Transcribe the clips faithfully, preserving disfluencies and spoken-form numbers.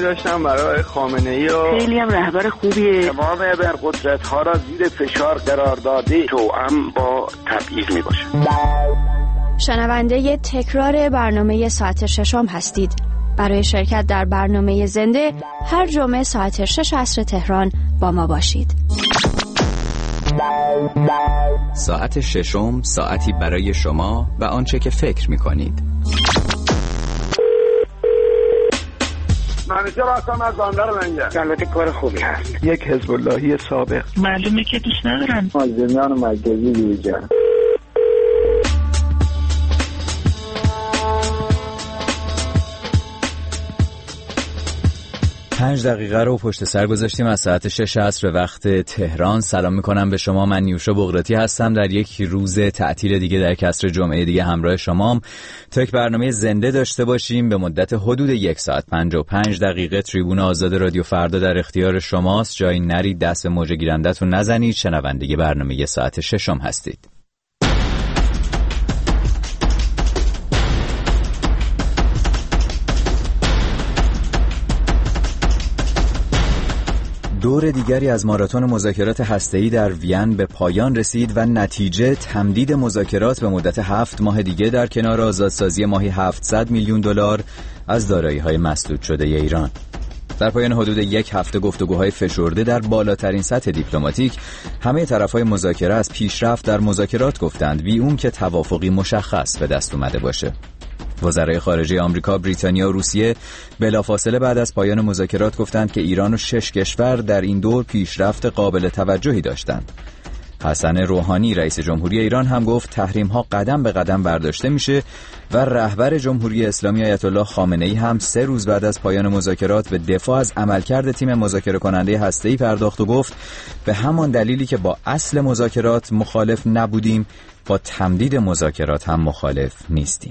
داشتم برای خامنه‌ای و خیلی هم رهبر خوبیه. تمام ابرقدرت‌ها را زیر فشار قرار داده توأم با تبعیض میباشه. شنونده تکرار برنامه ساعت ششم هستید. برای شرکت در برنامه زنده هر جمعه ساعت شش عصر تهران با ما باشید. ساعت ششم، ساعتی برای شما و آنچه که فکر می‌کنید. منیجر هستم از بندر منجر. البته کار خوبی هست. یک حزب اللهی سابق. معلومه که دوست ندارن. مازندران مرکزی بیوجان. پنج دقیقه رو پشت سر گذاشتیم از ساعت شش عصر وقت تهران. سلام میکنم به شما. من نیوشا بغراتی هستم. در یک روز تعطیل دیگه در کسر جمعه دیگه همراه شمام تا یک برنامه زنده داشته باشیم به مدت حدود یک ساعت پنجاه و پنج دقیقه. تریبون آزاد رادیو فردا در اختیار شماست. جایی نرید، دست به موج گیرندتون نزنید. شنونده برنامه ساعت ششم هستید. دور دیگری از ماراتون مذاکرات هسته‌ای در وین به پایان رسید و نتیجه تمدید مذاکرات به مدت هفت ماه دیگه در کنار آزادسازی ماهی هفتصد میلیون دلار از دارایی‌های مسدود شده ای ایران. در پایان حدود یک هفته گفتگوهای فشرده در بالاترین سطح دیپلماتیک، همه طرف‌های مذاکره از پیشرفت در مذاکرات گفتند، بی اون که توافقی مشخص به دست اومده باشه. وزرای خارجه آمریکا، بریتانیا و روسیه بلافاصله بعد از پایان مذاکرات گفتند که ایران و شش کشور در این دور پیشرفت قابل توجهی داشتند. حسن روحانی رئیس جمهوری ایران هم گفت تحریم‌ها قدم به قدم برداشته میشه و رهبر جمهوری اسلامی آیت الله خامنه‌ای هم سه روز بعد از پایان مذاکرات به دفاع از عملکرد تیم مذاکره کننده هسته‌ای پرداخت و گفت به همان دلیلی که با اصل مذاکرات مخالف نبودیم، با تمدید مذاکرات هم مخالف نیستیم.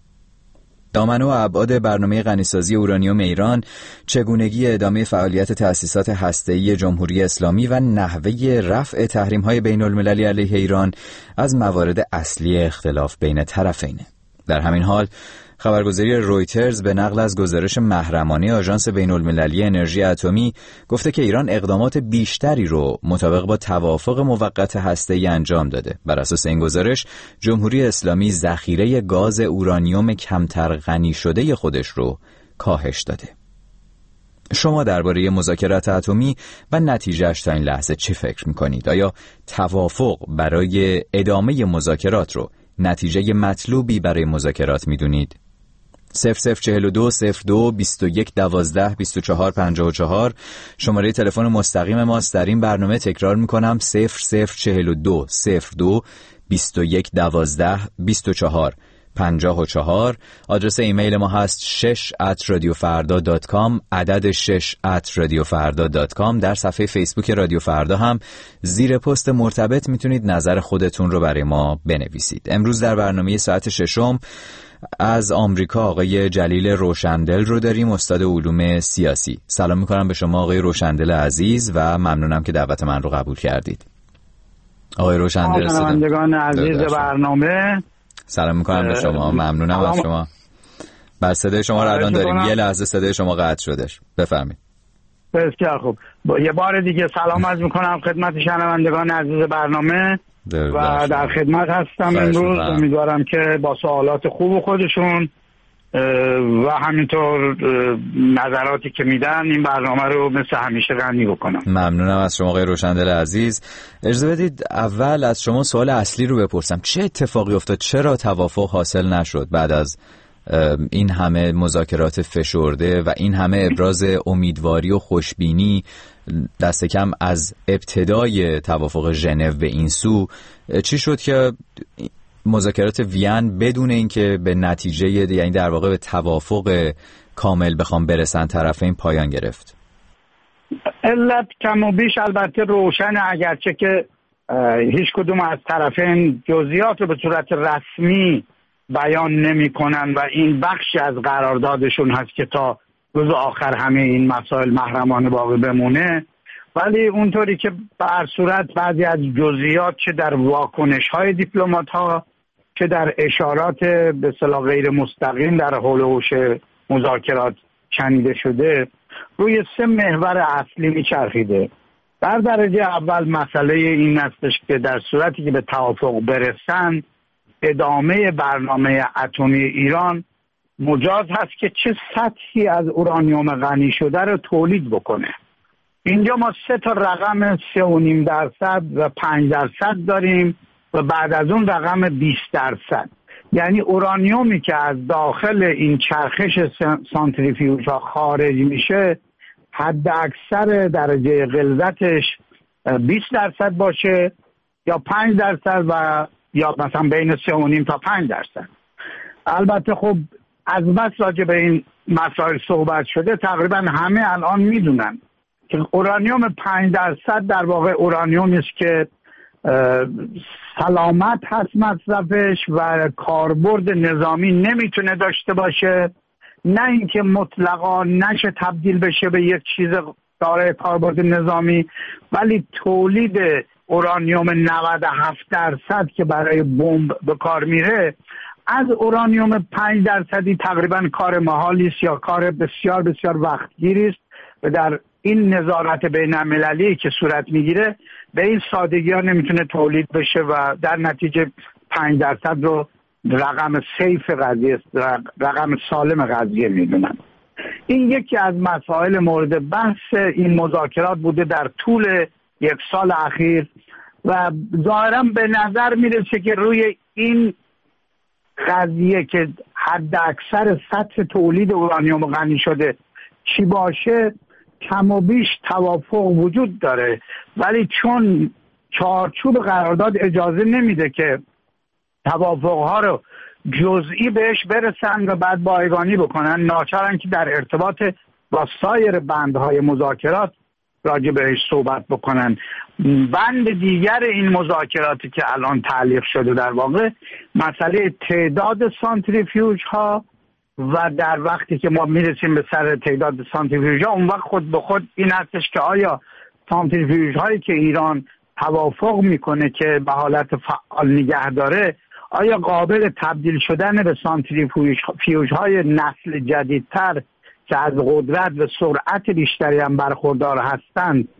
دامنه و ابعاد برنامه غنیسازی اورانیوم ایران، چگونگی ادامه فعالیت تأسیسات هسته‌ای جمهوری اسلامی و نحوه رفع تحریم‌های بین‌المللی علیه ایران از موارد اصلی اختلاف بین طرفینه. در همین حال خبرگزاری رویترز به نقل از گزارش محرمانه آژانس بین‌المللی انرژی اتمی گفته که ایران اقدامات بیشتری رو مطابق با توافق موقت هسته‌ای انجام داده. بر اساس این گزارش، جمهوری اسلامی ذخیره گاز اورانیوم کمتر غنی شده خودش رو کاهش داده. شما درباره مذاکرات اتمی و نتیجه‌اش تا این لحظه چی فکر می‌کنید؟ آیا توافق برای ادامه مذاکرات رو نتیجه مطلوبی برای مذاکرات می‌دونید؟ صفر صفر چهل و دو صفر دو بیست و یک دوازده بیست و چهار پنجاه و چهار شماره تلفن مستقیم ماست. در این برنامه تکرار میکنم صفر صفر چهل و دو صفر دو بیست و یک دوازده بیست و چهار پنجاه و چهار. آدرس ایمیل ما هست شش ات رادیو فردا دات کام، عدد شش ات رادیو فردا دات کام. در صفحه فیسبوک رادیو فردا هم زیر پست مرتبط میتونید نظر خودتون رو برای ما بنویسید. امروز در برنامه ساعت ششم از آمریکا آقای جلیل روشندل رو داریم، استاد علوم سیاسی. سلام میکنم به شما آقای روشندل عزیز و ممنونم که دعوت من رو قبول کردید. آقای روشندل، شنوندگان عزیز برنامه، سلام میکنم به شما. ممنونم از شما. بر صدای شما رو الان داریم. یه لحظه صدای شما قطع شدش. بفرمایید. بسیار خوب. یه بار دیگه سلام عرض میکنم خدمت شنوندگان عزیز برنامه و در خدمت هستم امروز. امیدوارم که با سوالات خوب خودشون و همینطور نظراتی که میدن این برنامه رو مثل همیشه غنی بکنم. ممنونم از شما آقای روشندل عزیز. اجازه بدید اول از شما سوال اصلی رو بپرسم. چه اتفاقی افتاد؟ چرا توافق حاصل نشد بعد از این همه مذاکرات فشرده و این همه ابراز امیدواری و خوشبینی دست کم از ابتدای توافق ژنو به این سو؟ چی شد که مذاکرات وین بدون اینکه به نتیجه، یعنی در واقع به توافق کامل بخوام برسن، طرفین پایان گرفت؟ علت کم و بیش البته روشنه، اگرچه که هیچ کدوم از طرفین جزئیات رو به صورت رسمی بیان نمی کنن و این بخشی از قراردادشون هست که تا روز آخر همه این مسائل محرمانه باقی بمونه. ولی اونطوری که به هر صورت بعضی از جزئیات چه در واکنش های دیپلمات ها چه در اشارات به اصطلاح غیر مستقیم در حول و حوش مذاکرات شنیده شده روی سه محور اصلی میچرخیده. در درجه اول مسئله این هستش که در صورتی که به توافق برسن ادامه برنامه اتمی ایران مجاز هست که چه سطحی از اورانیوم غنی شده رو تولید بکنه. اینجا ما سه تا رقم سه و نیم درصد و پنج درصد داریم و بعد از اون رقم بیست درصد. یعنی اورانیومی که از داخل این چرخش سانتریفیوژ ها خارج میشه حد اکثر درجه غلظتش بیست درصد باشه یا پنج درصد و یا مثلا بین سه و نیم تا پنج درصد. البته خب از بس راجع به این مسائل صحبت شده تقریبا همه الان میدونن که اورانیوم پنج درصد در واقع اورانیومی است که سلامت هست مصرفش و کاربرد نظامی نمیتونه داشته باشه، نه اینکه مطلقا نشه تبدیل بشه به یک چیز دارای کاربرد نظامی، ولی تولید اورانیوم نود و هفت درصد که برای بمب به کار میره از اورانیوم پنج درصدی تقریبا کار محالی است یا کار بسیار بسیار وقتگیری است و در این نظارت بین المللی که صورت میگیره به این سادگی ها نمیتونه تولید بشه و در نتیجه پنج درصد رو رقم سیف قضیه، رقم سالم قضیه میدونن. این یکی از مسائل مورد بحث این مذاکرات بوده در طول یک سال اخیر و ظاهرا به نظر میرسه که روی این قضیه که حد اکثر سطح تولید اورانیوم غنی شده چی باشه کم و بیش توافق وجود داره، ولی چون چارچوب قرارداد اجازه نمیده که توافقها رو جزئی بهش برسن و بعد بایگانی بکنن، ناچارن که در ارتباط با سایر بندهای مذاکرات راجع بهش صحبت بکنن. بند دیگر این مذاکراتی که الان تعلیق شده در واقع مسئله تعداد سانتریفیوژ ها و در وقتی که ما میرسیم به سر تعداد سانتریفیوژ ها اون وقت خود به خود این هستش که آیا سانتریفیوژ هایی که ایران توافق میکنه که به حالت فعال نگه داره آیا قابل تبدیل شدن به سانتریفیوژ های نسل جدیدتر که از قدرت و سرعت بیشتری هم برخوردار هستند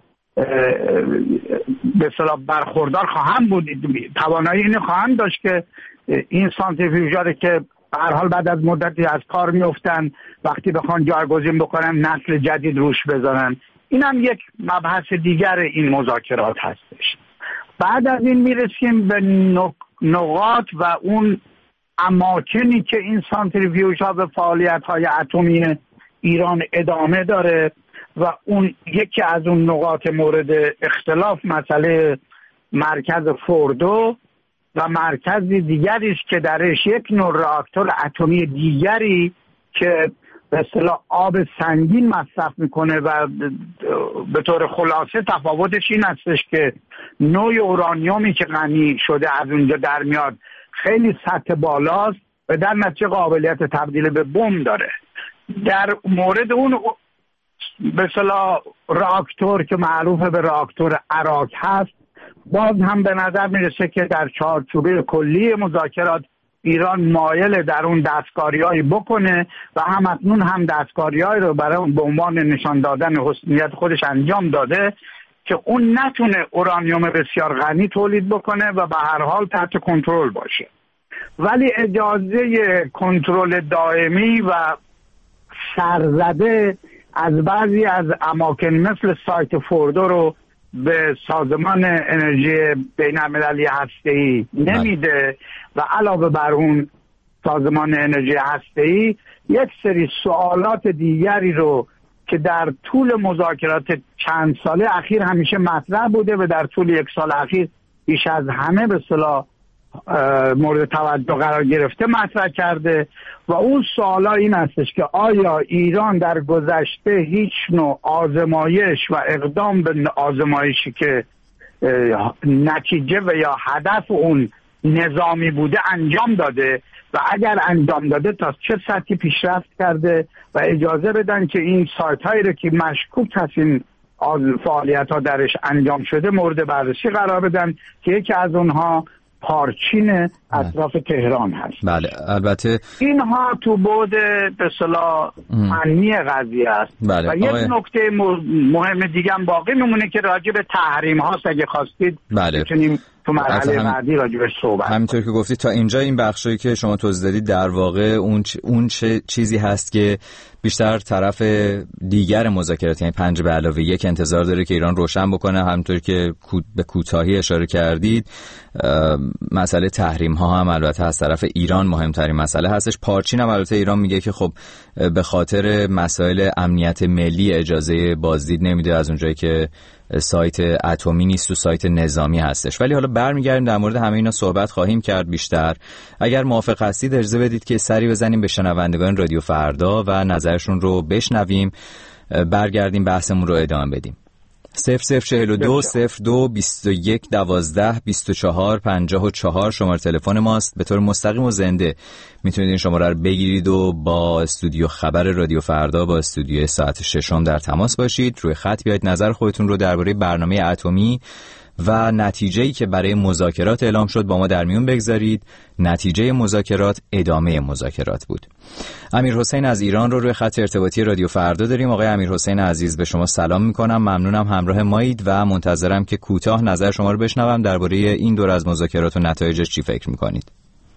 به اصطلاح برخوردار خواهند بود، توانایی اینو خواهند داشت که این سانتریفیوژها که به هر حال بعد از مدتی از کار میافتن وقتی بخوان جایگزین بکنن نسل جدید روش بذارن. این هم یک مبحث دیگر این مذاکرات هستش. بعد از این میرسیم به نقاط و اون اماکنی که این سانتریفیوژها به فعالیت‌های اتمی ایران ادامه داره و اون یکی از اون نقاط مورد اختلاف مسئله مرکز فوردو و مرکز دیگری است که درش یک نوع راکتور اتمی دیگری که به اصطلاح آب سنگین مصرف میکنه و به طور خلاصه تفاوتش این هستش که نوع اورانیومی که غنی شده از اونجا در میاد خیلی سطح بالاست و در نتیجه قابلیت تبدیل به بمب داره. در مورد اون به اصطلاح راکتور که معروف به راکتور عراق هست باز هم به نظر میرسه که در چارچوبه کلی مذاکرات ایران مایل در اون دستکاری‌هایی بکنه و هم اکنون هم دستکاری‌هایی رو برای به عنوان نشان دادن حسنیت خودش انجام داده که اون نتونه اورانیوم بسیار غنی تولید بکنه و به هر حال تحت کنترل باشه، ولی اجازه کنترل دائمی و سرزده از بعضی از اماکن مثل سایت فوردو رو به سازمان انرژی بین المللی هسته‌ای نمیده و علاوه بر اون سازمان انرژی هسته‌ای یک سری سوالات دیگری رو که در طول مذاکرات چند ساله اخیر همیشه مطرح بوده و در طول یک سال اخیر بیش از همه به اصطلاح مورد توجه قرار گرفته مطرح کرده و اون سوالا این هستش که آیا ایران در گذشته هیچ نوع آزمایش و اقدام به آزمایشی که نتیجه و یا هدف اون نظامی بوده انجام داده و اگر انجام داده تا چه سطحی پیشرفت کرده و اجازه بدن که این سایت هایی رو که مشکوک هست این فعالیت ها درش انجام شده مورد بررسی قرار بدن که یکی از اونها پارچین اطراف تهران هست. بله البته اینها تو بعد به اصطلاح فنی قضیه است. بله. و یک آقای... نکته مهم دیگه هم باقی میمونه که راجع به تحریم هاست. اگه خواستید بله. میتونیم تو مرحله هم... بعدی راجع بهش صحبت کنیم. همینطور که گفتید تا اینجا این بخشی که شما توضیح دادید در واقع اون چ... اون چه چیزی هست که بیشتر طرف دیگر مذاکرات یعنی پنج به علاوه یک انتظار داره که ایران روشن بکنه. همونطور که به کوتاهی اشاره کردید مسئله تحریم ها هم البته از طرف ایران مهمترین مسئله هستش. پارچین هم البته ایران میگه که خب به خاطر مسائل امنیت ملی اجازه بازدید نمیده از اونجایی که سایت اتمی نیست و سایت نظامی هستش. ولی حالا برمیگردیم در مورد همه اینا صحبت خواهیم کرد بیشتر. اگر موافق هستید اجازه بدید که سری بزنیم به شنوندگان رادیو فردا و نظرشون رو بشنویم، برگردیم بحثمون رو ادامه بدیم. صفر صفر چهل و دو صفر دو بیست و یک دوازده بیست و چهار پنجاه و چهار شماره تلفن ماست. به طور مستقیم و زنده میتونید این شماره رو بگیرید و با استودیو خبر رادیو فردا با استودیو ساعت ششم در تماس باشید. روی خط بیایید نظر خودتون رو درباره برنامه اتمی و نتیجه‌ای که برای مذاکرات اعلام شد با ما در میون بگذارید. نتیجه مذاکرات ادامه مذاکرات بود. امیرحسین از ایران رو روی خط ارتباطی رادیو فردا داریم. آقای امیرحسین عزیز به شما سلام میکنم، ممنونم همراه مایید و منتظرم که کوتاه نظر شما رو بشنوم درباره این دور از مذاکرات و نتایجش چی فکر میکنید.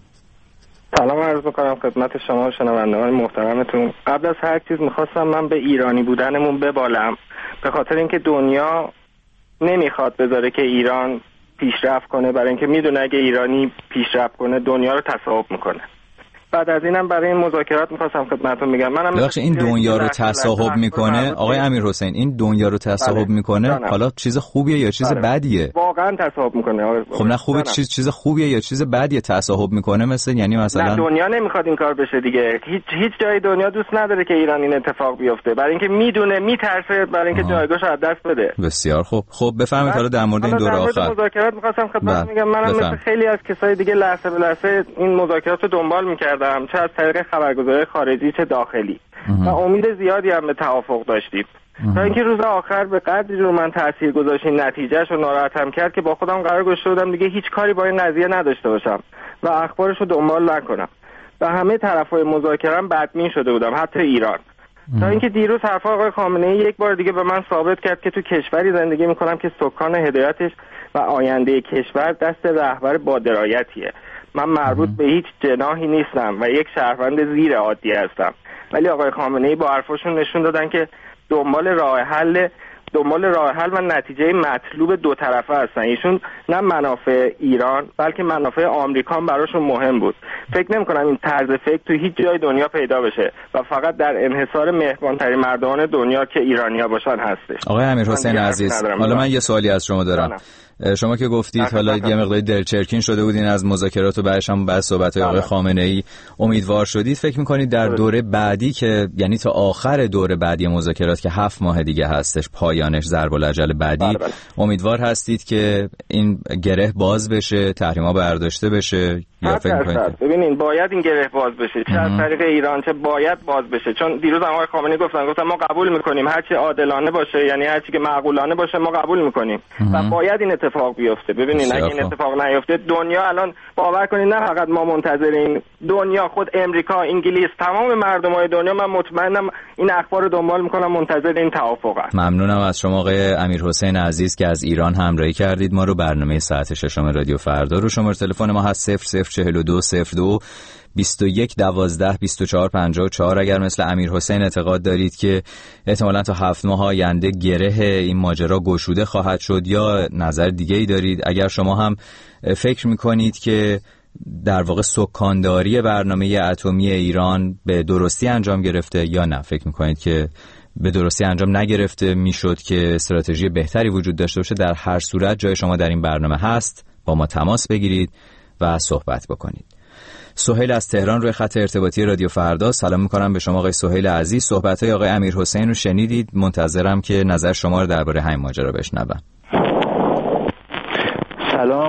سلام عرض میکنم خدمت شما و شنوندگان محترمتون. قبل از هر چیز میخواستم من به ایرانی بودنمون ببالم، به خاطر اینکه دنیا نمیخواد بذاره که ایران پیشرفت کنه، برای اینکه میدونه اگه ایرانی پیشرفت کنه دنیا رو تصاحب میکنه. بعد از اینم برای این مذاکرات میخواستم خدمتتون میگم منم بخش این دنیا رو تصاحب میکنه. آقای امیرحسین این دنیا رو تصاحب میکنه حالا چیز خوبیه یا چیز بله. بدیه؟ واقعا تصاحب میکنه. خب نه خوبه چیز چیز خوبیه یا چیز بدیه تصاحب میکنه؟ مثلا یعنی مثلا نه دنیا نمیخواد این کار بشه دیگه. هیچ هیچ جای دنیا دوست نداره که ایران این اتفاق بیفته، برای اینکه میدونه میترسه برای اینکه جایگاهش از دست بده. بسیار خوب. خب بفرمایید حالا در مورد این دور آخر مذاکرات میخواستم خدمتتون میگم منم مثل خیلی از کسای دیگه لحظه به لحظه این مذاکرات رو دنبال میکردم، چه از طریق خبرگزاری خارجی چه داخلی و امید زیادی هم به توافق داشتیم تا اینکه روز آخر به قدری رو من تاثیر گذاشت این نتیجهش رو ناراحتم کرد که با خودم قرار گذاشته بودم دیگه هیچ کاری با این قضیه نداشته باشم و اخبارش رو دنبال نکنم و همه طرفای مذاکره بدبین شده بودم، حتی ایران. تا اینکه دیروز حرف آقای خامنه‌ای یک بار دیگه به من ثابت کرد که تو کشوری زندگی میکنم که سکان هدایتش و آینده کشور دست رهبر با درایتیه. من مربوط به هیچ جناحی نیستم و یک شهروند زیر عادی هستم، ولی آقای خامنه‌ای با حرفاشون نشون دادن که دنبال راه حل دنبال راه حل و نتیجه مطلوب دو طرفه هستن. ایشون نه منافع ایران بلکه منافع آمریکا براشون مهم بود. فکر نمی‌کنم این طرز فکر تو هیچ جای دنیا پیدا بشه و فقط در انحصار مهربان‌ترین مردمان دنیا که ایرانی‌ها باشن هستش. آقای امیرحسین عزیز حالا من یه سوالی از شما دارم. دانم. شما که گفتید حالا یه مقداری دلچرکین شده بودین از مذاکرات و بعدش هم بعد صحبت‌های آقای خامنه‌ای امیدوار شدید، فکر می‌کنید در دوره بعدی که یعنی تا آخر دوره بعدی مذاکرات که هفت ماه دیگه هستش پایانش ضرب الاجل بعدی بله بله. امیدوار هستید که این گره باز بشه، تحریم‌ها برداشته بشه یا فکر می‌کنید؟ ببینین باید این گره باز بشه، چه از طریق ایران چه باید باز بشه، چون دیروز آقای خامنه‌ای گفتن گفتن ما قبول می‌کنیم هر چی عادلانه باشه، یعنی هر چی که معقولانه باشه ما قبول می‌کنیم و باید این اتفاق بیفته. ببینین اگه این اتفاق نیفته دنیا الان باور کنید نه فقط ما منتظریم، دنیا خود امریکا، انگلیس، تمام مردمای دنیا من مطمئنم این اخبار رو دنبال میکنم منتظر این توافق هست. ممنونم از شما آقای امیرحسین عزیز که از ایران همراهی کردید ما رو. برنامه ساعت ششم رادیو فردا رو شماره تلفن ما هست صفر صفر چهل و دو صفر دو بیست و یک دوازده بیست و چهار پنجاه و چهار. اگر مثل امیرحسین اعتقاد دارید که احتمالاً تا هفت ماه آینده گره این ماجرا گشوده خواهد شد یا نظر دیگه ای دارید، اگر شما هم فکر میکنید که در واقع سکانداری برنامه اتمی ایران به درستی انجام گرفته یا نه فکر میکنید که به درستی انجام نگرفته، میشد که استراتژی بهتری وجود داشته باشه، در هر صورت جای شما در این برنامه هست، با ما تماس بگیرید و صحبت بکنید. سهیل از تهران روی خط ارتباطی رادیو فردا. سلام میکنم به شما آقای سهیل عزیز. صحبت‌های آقای امیرحسین رو شنیدید، منتظرم که نظر شما رو درباره همین ماجرا بشنوم. سلام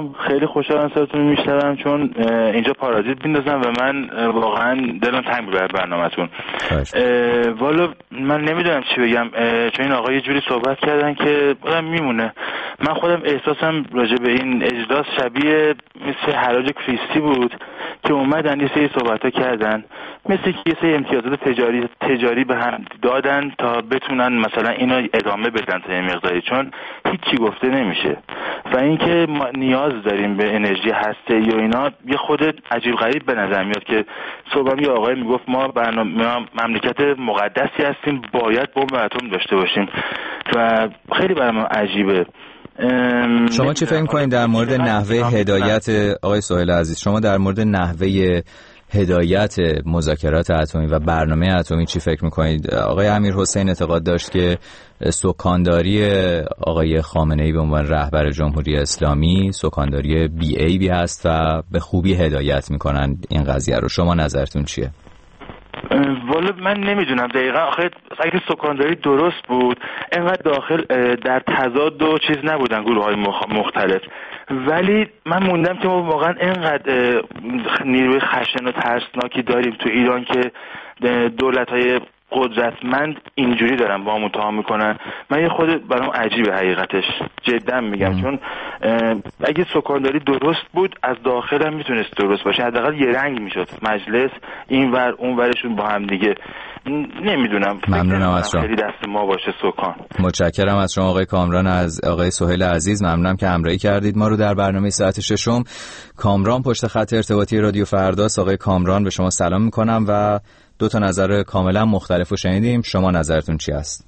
سلام، خیلی خوشحالم صداتون رو میشنوم چون اینجا پارازیت میندازم و من واقعا دلم تنگ بود برای برنامه‌تون. والا من نمیدونم چی بگم چون این آقا یه جوری صحبت کردن که آدم میمونه. من خودم احساسم راجع به این اجلاس شبیه مثل حراج کریستی بود که اومدن یه سری صحبت‌ها کردن، مثل که یه سری امتیازات تجاری تجاری به هم دادن تا بتونن مثلا اینا ادامه بدن تا این مقداری، چون هیچی گفته نمیشه. و اینکه ما نیاز داریم به انرژی هسته‌ای و اینا یه خود عجیب غریب به نظر میاد که صبح یه آقای میگفت ما برنامه مملکت مقدسی هستیم، باید بمب اتم داشته باشیم و خیلی برام عجیبه. شما چی فکر می‌کنید در مورد نحوه هدایت آقای سهیل عزیز؟ شما در مورد نحوه هدایت مذاکرات اتمی و برنامه اتمی چی فکر می‌کنید؟ آقای امیرحسین اعتقاد داشت که سکانداری آقای خامنه‌ای به عنوان رهبر جمهوری اسلامی سکانداری بی ای بی هست و به خوبی هدایت می‌کنن این قضیه رو. شما نظرتون چیه؟ والا من نمیدونم دقیقا. آخه اگه سکانداری درست بود اینقدر داخل در تضاد و چیز نبودن گروه های مختلف، ولی من موندم که ما واقعا اینقدر نیروی خشن و ترسناکی داریم تو ایران که دولت های قدرتمند اینجوری دارن با هم اتهام میکنن. من یه خود برام عجیبه حقیقتش، جدا میگم، چون اگه سکانداری درست بود از داخل هم میتونست درست باشه، حداقل یه رنگ میشد مجلس این ور اون ورشون با هم دیگه. نمیدونم، ممنونم از شما. خیلی دست ما باشه سکان. متشکرم از شما آقای کامران، از آقای سهیل عزیز ممنونم که همراهی کردید ما رو در برنامه ساعت ششم. کامران پشت خط ارتباطی رادیو فرداست. آقای کامران به شما سلام میکنم و دو تا نظر کاملا مختلف رو شنیدیم. شما نظرتون چی است؟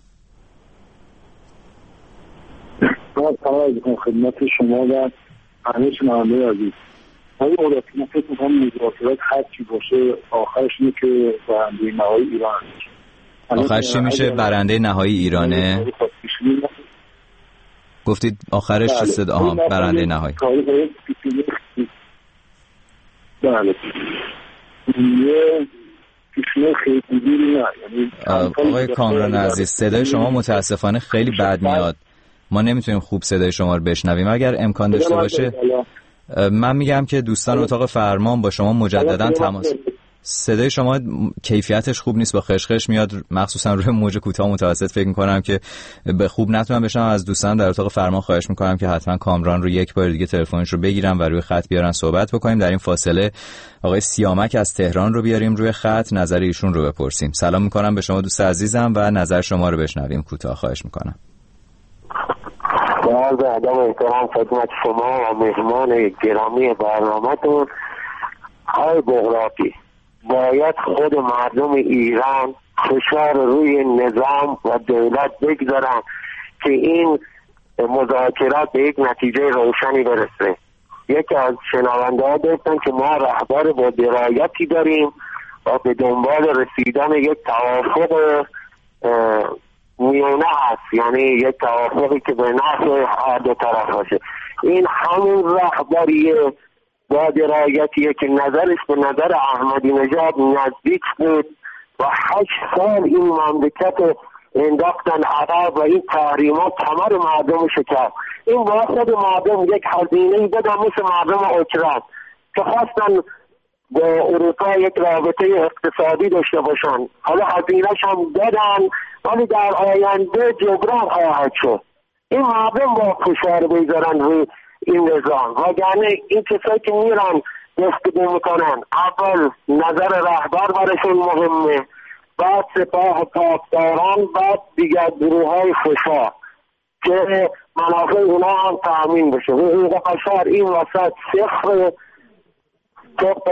من سلام خدمت شما و همه شنوندگان عزیز. آقای مولوی من فکر می‌کنم مذاکرات هر چی باشه آخرش اینه که برنده نهایی ایران هست. آخرش چی میشه؟ برنده نهایی ایرانه؟ گفتید آخرش چی شد؟ آها برنده نهایی. بله. یه آقای کامران عزیز صدای شما متاسفانه خیلی بد میاد، ما نمیتونیم خوب صدای شما رو بشنویم. اگر امکان داشته باشه من میگم که دوستان اتاق فرمان با شما مجددا تماس. صدای شما کیفیتش خوب نیست، با خشخش میاد، مخصوصا روی موج کوتاه متوسط. فکر میکنم که به خوب نتونم بشنوم. از دوستان در اتاق فرمان خواهش میکنم که حتما کامران رو یک بار دیگه تلفنش رو بگیرن و روی خط بیارن صحبت بکنیم. در این فاصله آقای سیامک از تهران رو بیاریم روی خط، نظر ایشون رو بپرسیم. سلام میکنم به شما دوست عزیزم و نظر شما رو بشنویم کوتاه خواهش میکنم. با عرض ادب و احترام خدمت شما و مهمان گرامی برنامه‌تون آقای بغراتی، باید خود مردم ایران فشار روی نظام و دولت بگذارن که این مذاکرات به یک نتیجه روشنی برسه. یکی از شنونده ها گفتن که ما رهبر با درایتی داریم و به دنبال رسیدن یک توافق میانه هست، یعنی یک توافقی که به نفع هر دو طرف باشه. این همون رهبریه با درایتیه که نظرش به نظر احمدی نژاد نزدیک بود و هشت سال این مملکت انداختن عقب و این تحریمات کمر مردم شکست. این با خود مردم یک هزینه‌ای بدن مثل مردم اوکراین که خواستن با اروپا یک رابطه اقتصادی داشته باشن، حالا هزینه‌ش هم دادن ولی در آینده جبران خواهد شد. این مردم با فشار بگذارن روی این نظام، وگرنه این کسایی که میرن گفتگو میکنن اول نظر رهبر برشون مهمه، بعد سپاه پاسداران، بعد دیگر گروه های فشار که منافع اونا هم تأمین بشه. حقوق بشر این وسط صفر، طبق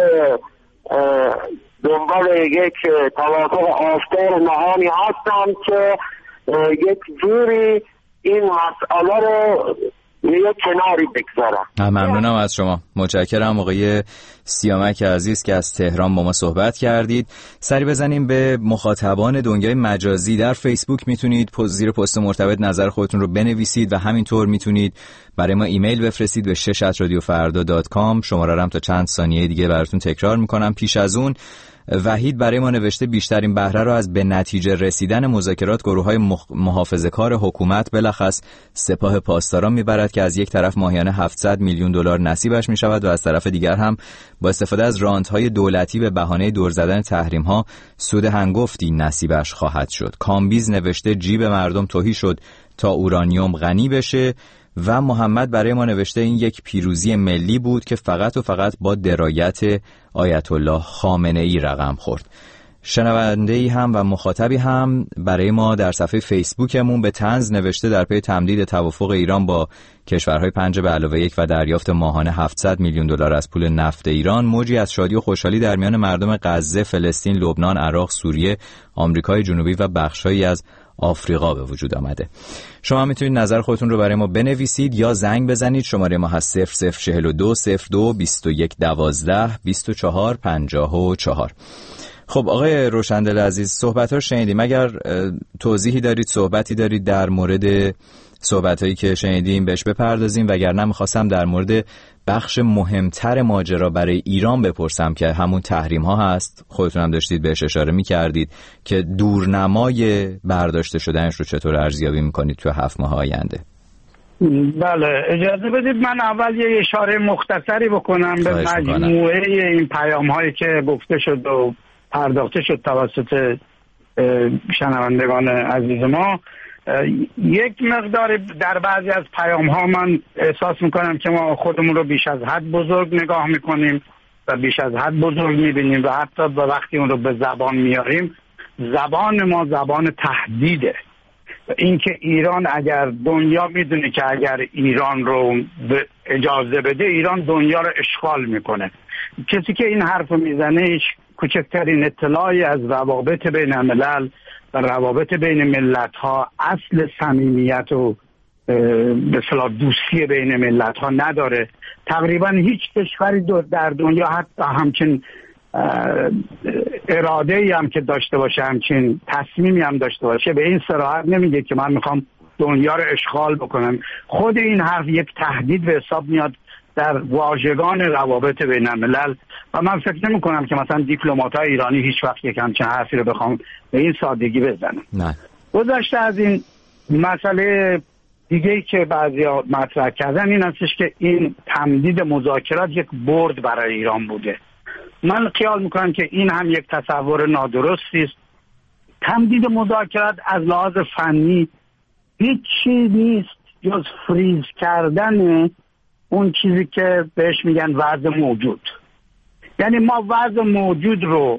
دنبال یک توافق آشکار نهانی هستن که یک جوری این مسئله رو یه کناری بگذارم. ممنونم از شما، متشکرم آقای سیامک عزیز که از تهران با ما صحبت کردید. سری بزنیم به مخاطبان دنیای مجازی. در فیسبوک میتونید زیر پست مرتبط نظر خودتون رو بنویسید و همینطور میتونید برای ما ایمیل بفرستید به شش ات رادیو فردا دات کام. شماره رو هم تا چند ثانیه دیگه براتون تکرار میکنم. پیش از اون وحید برای ما نوشته بیشترین بهره را از به نتیجه رسیدن مذاکرات گروه‌های محافظه‌کار حکومت بلخص سپاه پاسداران میبرد که از یک طرف ماهیانه هفتصد میلیون دلار نصیبش میشود و از طرف دیگر هم با استفاده از رانت‌های دولتی به بهانه دور زدن تحریم‌ها سود هنگفتی نصیبش خواهد شد. کامبیز نوشته جیب مردم تهی شد تا اورانیوم غنی بشه و محمد برای ما نوشته این یک پیروزی ملی بود که فقط و فقط با درایت آیت الله خامنه ای رقم خورد. شنونده‌ای هم و مخاطبی هم برای ما در صفحه فیسبوکمون به طنز نوشته در پی تمدید توافق ایران با کشورهای پنج به علاوه یک و دریافت ماهانه هفتصد میلیون دلار از پول نفت ایران، موجی از شادی و خوشحالی در میان مردم غزه، فلسطین، لبنان، عراق، سوریه، آمریکای جنوبی و بخش‌هایی از آفریقا به وجود آمده. شما میتونید نظر خودتون رو برای ما بنویسید یا زنگ بزنید. شماره ما هست صفر صفر چهل و دو صفر دو بیست و یک دوازده بیست و چهار پنجاه و چهار. خب آقای روشندل عزیز، صحبت ها شنیدیم. اگر توضیحی دارید، صحبتی دارید در مورد صحبت هایی که شنیدیم بهش بپردازیم، وگرنه میخواستم در مورد بخش مهمتر ماجرا برای ایران بپرسم که همون تحریم ها هست. خودتون هم داشتید بهش اشاره میکردید که دورنمای برداشته شدنش رو چطور ارزیابی میکنید تو هفت ماه آینده؟ بله، اجازه بدید من اول یه اشاره مختصری بکنم به مجموعه این پیام هایی که گفته شد و پرداخته شد توسط شنوندگان عزیز ما. یک مقدار در بعضی از پیام ها من احساس میکنم که ما خودمون رو بیش از حد بزرگ نگاه میکنیم و بیش از حد بزرگ میبینیم و حتی به وقتی اون رو به زبان میاریم، زبان ما زبان تهدیده. اینکه ایران اگر دنیا میدونه که اگر ایران رو اجازه بده ایران دنیا رو اشغال میکنه. کسی که این حرف میزنه هیچ کوچکترین اطلاعی از روابط بین الملل و روابط بین ملت ها، اصل صمیمیت و به اصطلاح دوستی بین ملت ها نداره. تقریبا هیچ کشوری در دنیا حتی همچین اراده ای هم که داشته باشه، همچین تصمیمی هم داشته باشه، به این صراحت نمیگه که من میخوام دنیا رو اشغال بکنم. خود این حرف یک تهدید به حساب میاد در واژگان روابط بین الملل و من فکر نمی کنم که مثلا دیپلمات‌های ایرانی هیچ وقت یک همچین حرفی رو بخوام به این سادگی بزنم. نه. گذشته از این، مسئله دیگه‌ای که بعضیا مطرح کردن این هستش که این تمدید مذاکرات یک برد برای ایران بوده. من خیال میکنم که این هم یک تصور نادرستی است. تمدید مذاکرات از لحاظ فنی هیچی نیست جز فریز کردن اون چیزی که بهش میگن وضع موجود. یعنی ما وضع موجود رو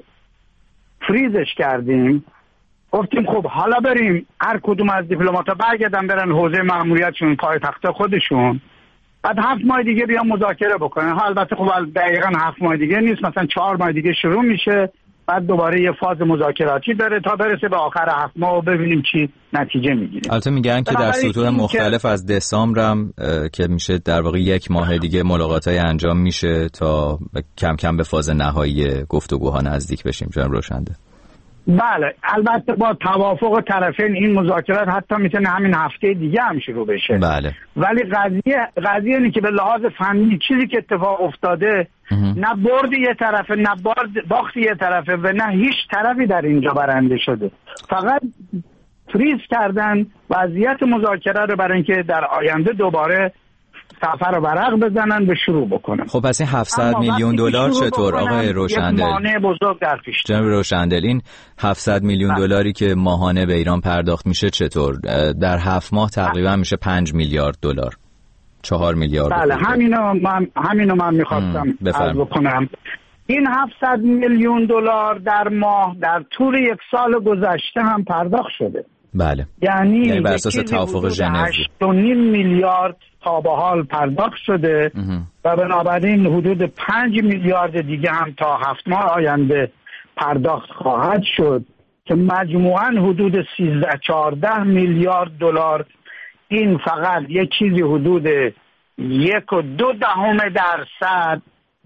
فریزش کردیم، گفتیم خب حالا بریم هر کدوم از دیپلمات‌ها برگردن برن حوزه مأموریتشون، پایتخت خودشون، بعد هفت ماه دیگه بیان مذاکره بکنن. البته خب دقیقاً هفت ماه دیگه نیست، مثلا چهار ماه دیگه شروع میشه، بعد دوباره یه فاز مذاکراتی داره تا برسه به آخر هفت ماه و ببینیم چی نتیجه میگیریم. البته میگن که در سطوح مختلف از دسامبر هم که میشه در واقع یک ماه دیگه ملاقاتای انجام میشه تا کم کم به فاز نهایی گفتگوها نزدیک بشیم. جناب روشنده. بله، البته با توافق طرفین این مذاکرات حتی میتونه همین هفته دیگه هم شروع بشه. بله. ولی قضیه قضیه اینه که به لحاظ فنی چیزی که اتفاق افتاده اه. نه برد یه طرفه نه باخت یه طرفه و نه هیچ طرفی در اینجا برنده شده. فقط فریز کردن وضعیت مذاکره رو برای اینکه در آینده دوباره سفر رو ورق بزنن به شروع بکنن. خب پس این هفتصد میلیون دلار چطور آقای روشندل؟ یک مانع بزرگ در پیش. جناب روشندل، این هفتصد میلیون دلاری که ماهانه به ایران پرداخت میشه چطور؟ در هفت ماه تقریبا میشه پنج میلیارد دلار. چهار میلیارد. بله، همینو من همینو من می‌خواستم عرض بکنم. این هفتصد میلیون دلار در ماه در طول یک سال گذشته هم پرداخت شده. بله. یعنی, یعنی بر اساس توافق ژنو هشت و نیم میلیارد تا به حال پرداخت شده اه. و بنابراین حدود پنج میلیارد دیگه هم تا هفت ماه آینده پرداخت خواهد شد که مجموعاً حدود سیزده چهارده میلیارد دلار. این فقط یک چیزی حدود یک و دو دهم درصد،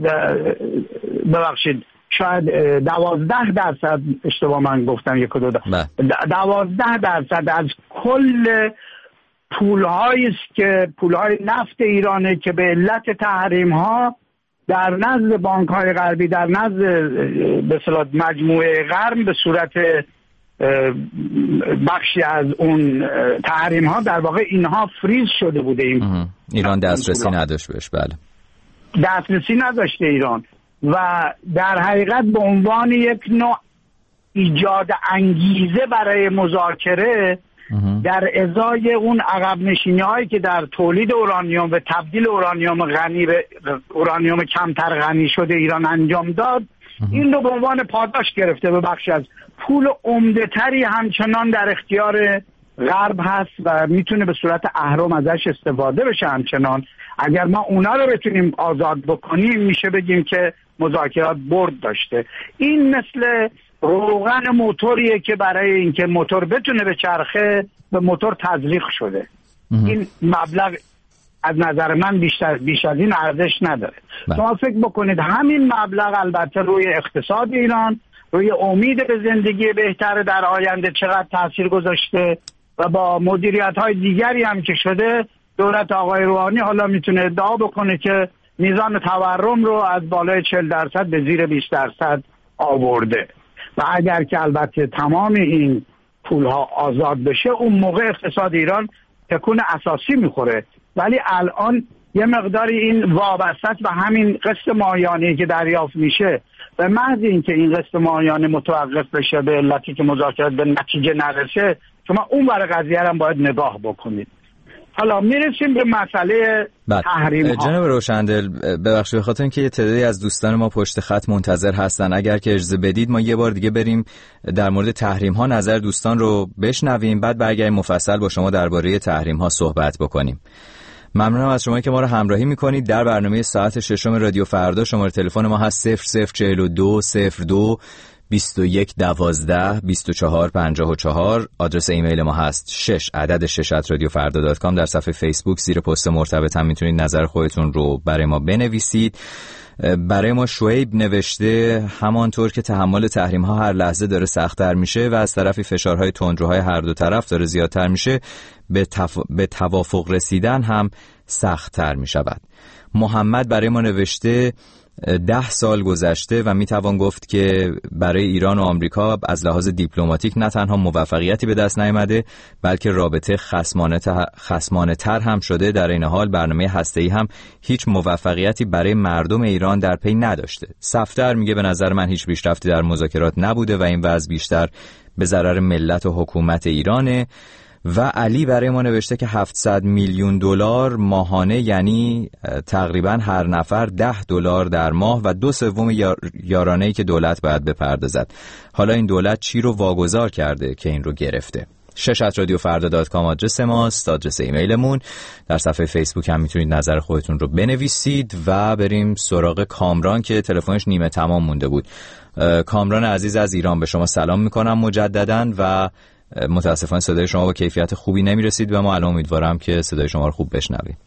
ببخشید شاید دوازده درصد، اشتباه من گفتم یک و دو درصد، دوازده درصد از کل پولهایی است که پولهای نفت ایرانه که به علت تحریم ها در نزد بانک‌های غربی، در نزد به اصطلاح مجموعه غرب به صورت بخشی از اون تحریم ها در واقع اینها فریز شده بوده. این ایران دسترسی نداشت بهش. بله، دسترسی نداشته ایران و در حقیقت به عنوان یک نوع ایجاد انگیزه برای مذاکره در ازای اون عقب نشینی هایی که در تولید اورانیوم و تبدیل اورانیوم غنی به اورانیوم کمتر غنی شده ایران انجام داد، این رو به عنوان پاداش گرفته به بخشی از پول عمده تری همچنان در اختیار غرب هست و میتونه به صورت اهرم ازش استفاده بشه. همچنان اگر ما اونا رو بتونیم آزاد بکنیم میشه بگیم که مذاکرات برد داشته. این مثل روغن موتوریه که برای اینکه موتور بتونه به چرخه به موتور تزریق شده. این مبلغ از نظر من بیشتر بیش از این ارزش نداره. شما فکر بکنید همین مبلغ البته روی اقتصاد ایران، روی امید به زندگی بهتر در آینده چقدر تاثیر گذاشته و با مدیریت‌های دیگری هم که شده دولت آقای روحانی حالا میتونه ادعا بکنه که میزان تورم رو از بالای چهل درصد به زیر بیست درصد آورده و اگر که البته تمام این پولها آزاد بشه اون موقع اقتصاد ایران تکون اساسی میخوره. ولی الان یه مقداری این وابستت و همین قسط ماهیانه‌ای که دریافت میشه به محض اینکه این قسط ماهیانه متوقف بشه به علتی که مذاکرات به نتیجه نرسه، شما اون ور قضیه هم باید نگاه بکنید. حالا میرسیم به مسئله تحریم ها. جناب روشندل ببخشید به خاطر اینکه یه تعدادی از دوستان ما پشت خط منتظر هستن، اگر که اجازه بدید ما یه بار دیگه بریم در مورد تحریم ها نظر دوستان رو بشنویم، بعد برگردیم مفصل با شما درباره تحریم ها صحبت بکنیم. ممنونم از شما که ما رو همراهی میکنید. در برنامه ساعت ششم رادیو فردا شماره تلفن ما هست صفر صفر چهل و دو صفر دو بیست و یک دوازده بیست و چهار پنجاه و چهار. آدرس ایمیل ما هست شش عدد شش ات رادیو فردا دات کام. در صفحه فیسبوک زیر پست مرتبط هم میتونید نظر خودتون رو برای ما بنویسید. برای ما شعیب نوشته همانطور که تحمل تحریم ها هر لحظه داره سخت‌تر میشه و از طرفی فشارهای تندروهای هر دو طرف داره زیادتر میشه، به, تف... به توافق رسیدن هم سخت‌تر میشود. محمد برای ما نوشته ده سال گذشته و میتوان گفت که برای ایران و آمریکا از لحاظ دیپلماتیک نه تنها موفقیتی به دست نیامده بلکه رابطه خصمانه خصمانه تر هم شده. در این حال برنامه هسته‌ای هم هیچ موفقیتی برای مردم ایران در پی نداشته. صفدر میگه به نظر من هیچ پیشرفتی در مذاکرات نبوده و این وضع بیشتر به ضرر ملت و حکومت ایرانه. و علی برای ما نوشته که هفتصد میلیون دلار ماهانه یعنی تقریبا هر نفر ده دلار در ماه و دو سوم یارانه‌ای که دولت باید بپردازد. حالا این دولت چی رو واگذار کرده که این رو گرفته؟ شش ات رادیو فردا دات کام آدرس ماست، آدرس ایمیلمون. در صفحه فیسبوک هم میتونید نظر خودتون رو بنویسید و بریم سراغ کامران که تلفنش نیمه تمام مونده بود. کامران عزیز از ایران، به شما سلام میکنم مجدداً و متاسفانه صدای شما با کیفیت خوبی نمیرسید و ما الان امیدوارم که صدای شما رو خوب بشنویم.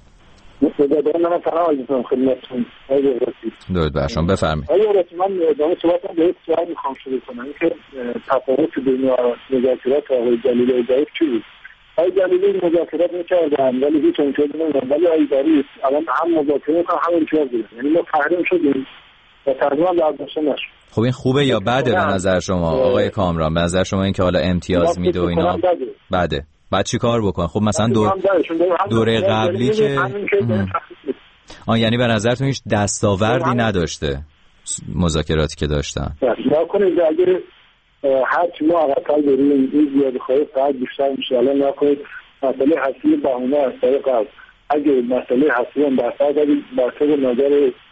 من سلام عزیزم خدمتتون. درود بر شما، بفرمایید. آقای من ادامه صحبتم به یک سوال میخوام شروع کنم که تفاوت بین مذاکرات آقای جلیلی ضعیف چی بود؟ آقای جلیلی مذاکرات میکردن ولی هیچ امتیازی نمیدن، ولی آقای ضعیف الان هم مذاکرات هم امتیاز دادن، یعنی ما تحریم شدیم و تقریبا برداشته نشد. خب این خوبه یا بده به نظر شما آقای کامران؟ به نظر شما این که حالا امتیاز میده و اینا بده؟ بعد چی کار بکن؟ خب مثلا دور دوره قبلی که آن یعنی به نظرتون هیچ دستاوردی نداشته مذاکراتی که داشتن؟ ما کنید اگه هر چی ما عقب‌تر بریم این زیاده خواهی فقط بیشتر میشه. الان نکنید مسئله هستی بهونه از طریق قبل اگه مسئله هستی هم در فرد اگه بر طور نظر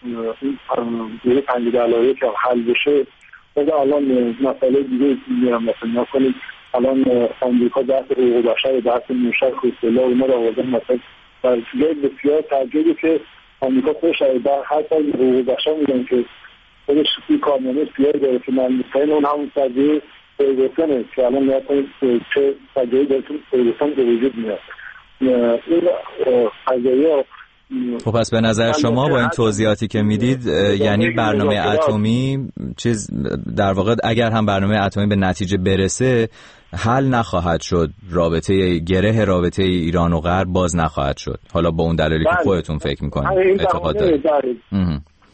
این پنج علایه که حل بشه باید الان مسئله دیگه میگم مثلا نکنید الان امریکا دست حقوق بشر دست موشک و سلاح اینا رو آوردن مثلا در جای بسیار تعجبی که امریکا خودش در هر سال حقوق بشر میگن که خودش این کارنامه سیاه داره که من میتونم اون همون سجیه فرگوسنه که الان نکنید چه سجیه دارتون فرگوسن به وجود میاد. این قضایه خب پس به نظر شما با این توضیحاتی که میدید یعنی برنامه اتمی چیز در واقع اگر هم برنامه اتمی به نتیجه برسه حل نخواهد شد، رابطه گره رابطه ایران و غرب باز نخواهد شد، حالا با اون دلیلی که خودتون فکر میکنید اعتقاد دارید؟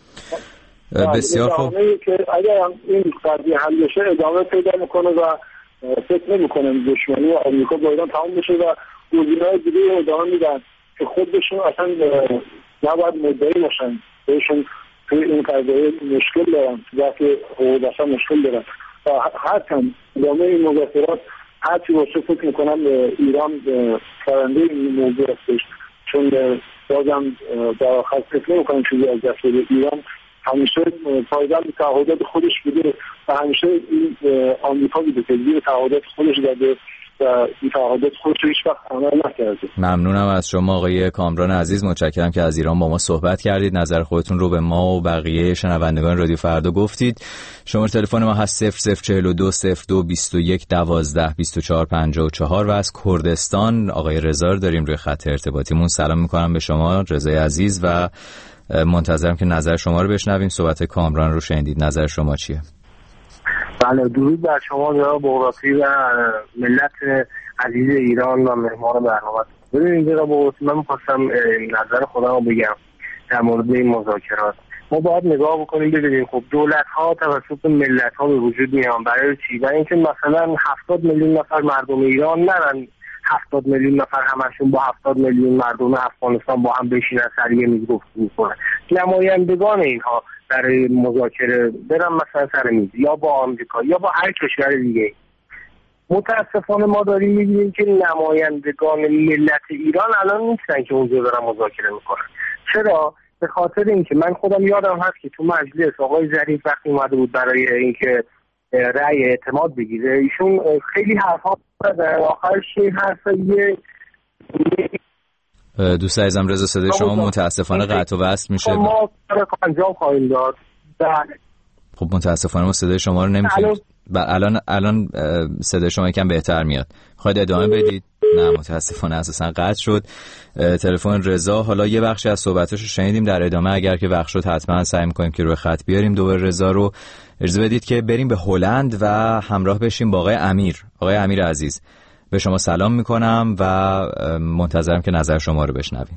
بسیار خوب. که اگر این قضیه حل بشه ادامه پیدا میکنه و فکر نمیکنم دشمنی آمریکا با ایران تمام بشه و گزینه‌های دیگه ادامه میدن که خودشون اصلا نباید مدعی باشن، بهشون توی این قضیه مشکل دارن، وقتی حقوق بشر مشکل دارن و حتی ادامه این مذاکرات هرچی باشه فکر میکنم ایران فرنده این موضوع هستش، چون بازم در آخر فکر نمیکنم چیزی از دست بده. ایران همیشه پایبند به تعهدات خودش بوده و همیشه این آمریکا بوده که زیر تعهدات خودش زده و این تعهدات خودش هیچ وقت عمل نکرده. ممنونم از شما آقای کامران عزیز، متشکرم که از ایران با ما صحبت کردید، نظر خودتون رو به ما و بقیه شنوندگان رادیو فردا گفتید. شماره تلفن ما هست صفر صفر چهل و دو صفر دو بیست و یک دوازده بیست و چهار پنجاه و چهار و از کردستان آقای رضا داریم روی خط ارتباطیمون. سلام میکنم به شما رضای عزیز و منتظرم که نظر شما رو بشنویم. صحبت کامران رو شنیدید، نظر شما چیه؟ بله، درود بر شما جناب بغراتی و ملت عزیز ایران و مهمان برنامه. ببینید جناب بغراتی، من می‌خواستم نظر خودم رو بگم در مورد این مذاکرات. ما باید نگاه بکنیم ببینیم خب دولت‌ها توسط ملت‌ها به وجود میان برای چی؟ برای اینکه مثلا هفتاد میلیون نفر مردم ایران نرن هفتاد میلیون نفر همشون با هفتاد میلیون مردم افغانستان با هم بشینن سر یه میز گفتگو کنن. نمایندگان اینها برای مذاکره برن مثلا سر میز یا با آمریکا یا با هر کشور دیگه. متاسفانه ما داریم می‌بینیم که نمایندگان ملت ایران الان نیستن که اونجا دارن مذاکره میکنن. چرا؟ به خاطر اینکه من خودم یادم هست که تو مجلس آقای ظریف وقتی اومده بود برای اینکه رأی اعتماد بگیره، ایشون خیلی حرفا زدن، آخرش این حرفا یه دوست عزیزم رضا صدای شما متاسفانه قطع و وصل میشه. ما کار انجام خواهیم داد. خب متاسفانه ما صدای شما رو نمی‌شنویم. الان الان صدای شما یکم بهتر میاد. خواهید ادامه بدید؟ نه متاسفانه اساسا قطع شد تلفن رضا. حالا یه بخشی از صحبتاشو شنیدیم، در ادامه اگر که وقت شد حتما سعی می‌کنیم که روی خط بیاریم دوباره رضا رو. اجازه بدید که بریم به هلند و همراه بشیم با آقای امیر. آقای امیر عزیز، به شما سلام میکنم و منتظرم که نظر شما رو بشنویم.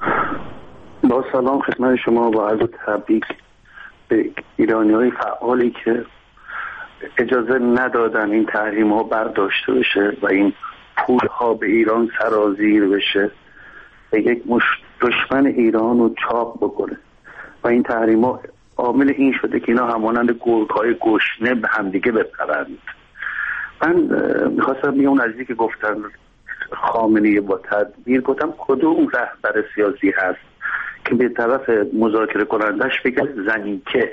با سلام خدمت شما و عرض تبریک به ایرانی‌های فعالی که اجازه ندادن این تحریم ها برداشته بشه و این پول ها به ایران سرازیر بشه و یک مش دشمن ایران رو چاپ بکنه و این تحریم ها عامل این شده که اینا همانند گرگ های گشنه به همدیگه بپرند. من میخواستم بگم اون عزیزی که گفتن خامنه‌ای با تدبیر، گفتم کدوم رهبر سیاسی هست که به طرف مذاکره کنندش بگه زنیکه.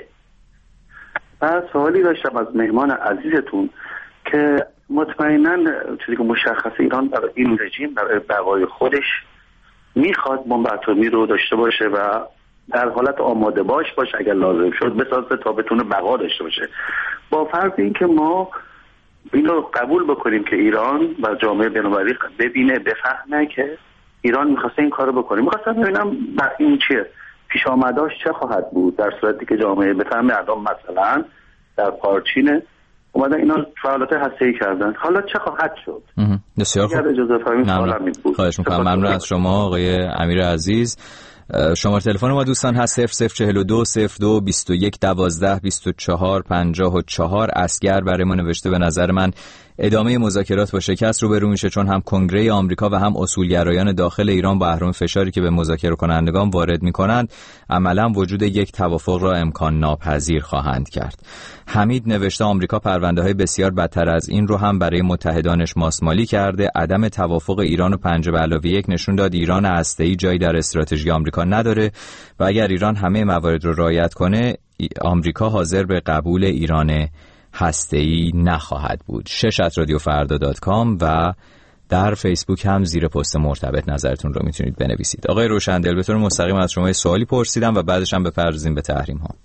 و سوالی داشتم از مهمان عزیزتون که مطمئناً چیزی که مشخص ایران برای این رژیم برای بقای خودش میخواد بمب اتمی رو داشته باشه و در حالت آماده باش باشه اگر لازم شد بسازه تا بتونه بقا داشته باشه، با فرض اینکه ما این رو قبول بکنیم که ایران و جامعه بین‌المللی ببینه بفهمه که ایران میخواسته این کارو بکنه. میخواستم ببینم این چیه، پیش آمداش چه خواهد بود در صورتی که جامعه بفهمه الان مثلا در پارچین اومدن اینا فعالیت هسته‌ای کردن، حالا چه خواهد شد؟ بسیار خوب، اجازه فرمایید. خواهش می‌کنم. ممنون از شما آقای امیر عزیز. شماره تلفن ما دوستان هست صفر صفر چهل و دو صفر دو بیست و یک دوازده بیست و چهار پنجاه و چهار. اسگر برای ما نوشته به نظر من ادامه مذاکرات با شکست روبرو میشه، چون هم کنگره آمریکا و هم اصولگرایان داخل ایران با اهرم فشاری که به مذاکره کنندگان وارد میکنند عملا وجود یک توافق را امکان ناپذیر خواهند کرد. حمید نوشته آمریکا پرونده‌های بسیار بدتر از این رو هم برای متحدانش ماسمالی کرده. عدم توافق ایران و پنج به علاوه یک نشون داد ایران هسته‌ای جایی در استراتژی آمریکا نداره و اگر ایران همه موارد رو رعایت کنه آمریکا حاضر به قبول ایران هسته‌ای نخواهد بود. شش ات رادیو فردا دات کام و در فیسبوک هم زیر پست مرتبط نظرتون رو میتونید بنویسید. آقای روشندل، به طور مستقیم از شما سوالی پرسیدم و بعدش هم بپردازیم به تحریم ها.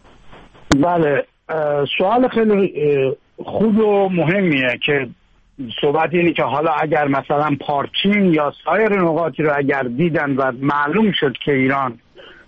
بله، سوال خیلی خوب و مهمیه که صحبت اینه که حالا اگر مثلا پارچین یا سایر نقاطی رو اگر دیدن و معلوم شد که ایران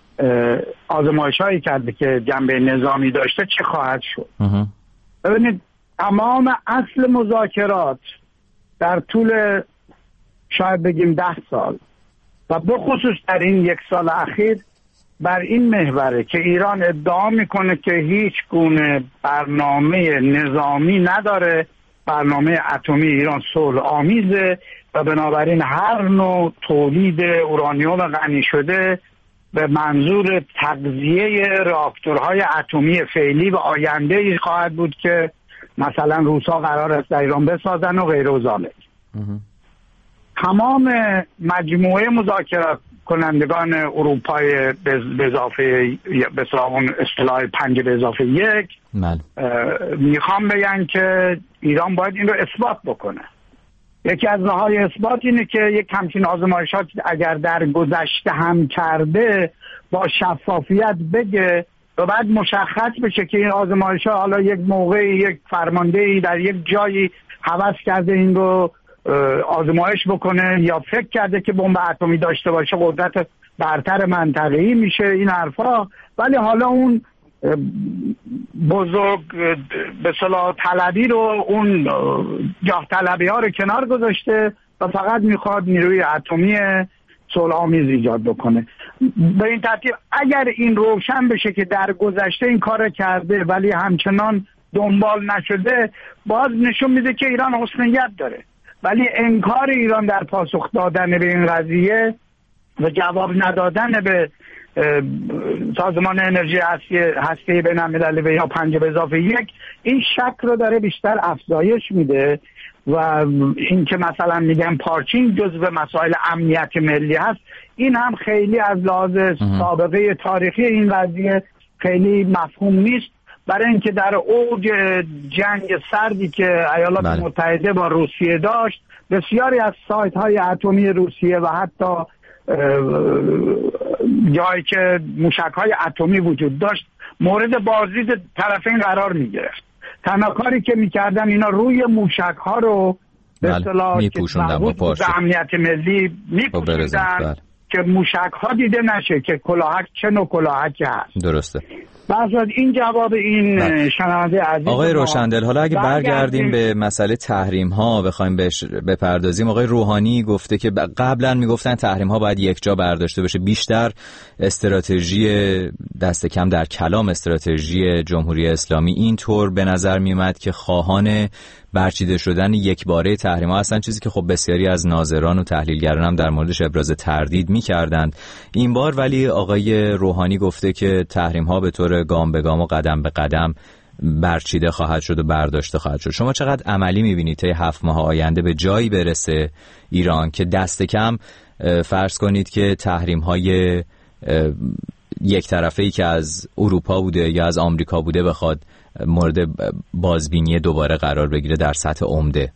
آزمایش هایی کرده که جنبه نظامی داشته چه خواهد شد؟ ببینید تمام اصل مذاکرات در طول شاید بگیم ده سال و بخصوص در این یک سال اخیر بر این محوره که ایران ادعا میکنه که هیچ گونه برنامه نظامی نداره، برنامه اتمی ایران صلح آمیزه و بنابراین هر نوع تولید اورانیوم غنی شده به منظور تغذیه راکتورهای اتمی فعلی و آینده ای خواهد بود که مثلا روس‌ها قرار است در ایران بسازن و غیر و ذالک. تمام مجموعه مذاکرات کنندگان اروپای به اضافه به اون اصطلاح پنج به اضافه یک میخوام بگن که ایران باید این رو اثبات بکنه. یکی از راه‌های اثبات اینه که یک همچین آزمایشات اگر در گذشته هم کرده با شفافیت بگه و بعد مشخص بشه که این آزمایشات حالا یک موقعی یک فرماندهی در یک جایی هوس کرده این رو آزمایش بکنه یا فکر کرده که بمب اتمی داشته باشه قدرت برتر منطقه‌ای میشه این حرفا، ولی حالا اون بزرگ به اصطلاح طلبی رو اون جاه طلبی ها رو کنار گذاشته و فقط میخواد نیروی اتمی صلح‌آمیز ایجاد بکنه. به این ترتیب اگر این روشن بشه که در گذشته این کار کرده ولی همچنان دنبال نشده، باز نشون میده که ایران حسن نیت داره، ولی انکار ایران در پاسخ دادن به این قضیه و جواب ندادن به سازمان انرژی هسته‌ای بین‌المللی و یا پنج به اضافه یک این شک رو داره بیشتر افزایش میده و این که مثلا میگن پارچین جزو مسائل امنیت ملی هست، این هم خیلی از لحاظ سابقه تاریخی این قضیه خیلی مفهوم نیست، برای اینکه در اوج جنگ سردی که ایالات بله. متحده با روسیه داشت بسیاری از سایت های اتمی روسیه و حتی جایی که موشک های اتمی وجود داشت مورد بازدید طرفین قرار می گرفت. تنها کاری که میکردن اینا روی موشک ها رو به اصطلاح میپوشوندن با پارچه به امنیت ملی میپوشوندن که موشک ها دیده نشه که کلاهک چه نوع کلاهکی هست. درسته. بعد این جواب این شنونده عزیز آقای روشندل، حالا اگه برگردیم به مسئله تحریم ها بخوایم بهش بپردازیم، آقای روحانی گفته که قبلا میگفتن تحریم ها باید یک جا برداشته بشه، بیشتر استراتژی دست کم در کلام استراتژی جمهوری اسلامی اینطور به نظر میومد که خواهان برچیده شدن یک باره تحریم ها هستن، چیزی که خب بسیاری از ناظران و تحلیلگران هم در موردش ابراز تردید میکردند. این بار ولی آقای روحانی گفته که تحریم ها به طور گام به گام و قدم به قدم برچیده خواهد شد و برداشته خواهد شد. شما چقدر عملی میبینید تا هفت ماه آینده به جایی برسه ایران که دست کم فرض کنید که تحریم های یک طرفه‌ای که از اروپا بوده یا از آمریکا بوده بخواد مورد بازبینی دوباره قرار بگیره در سطح عمده؟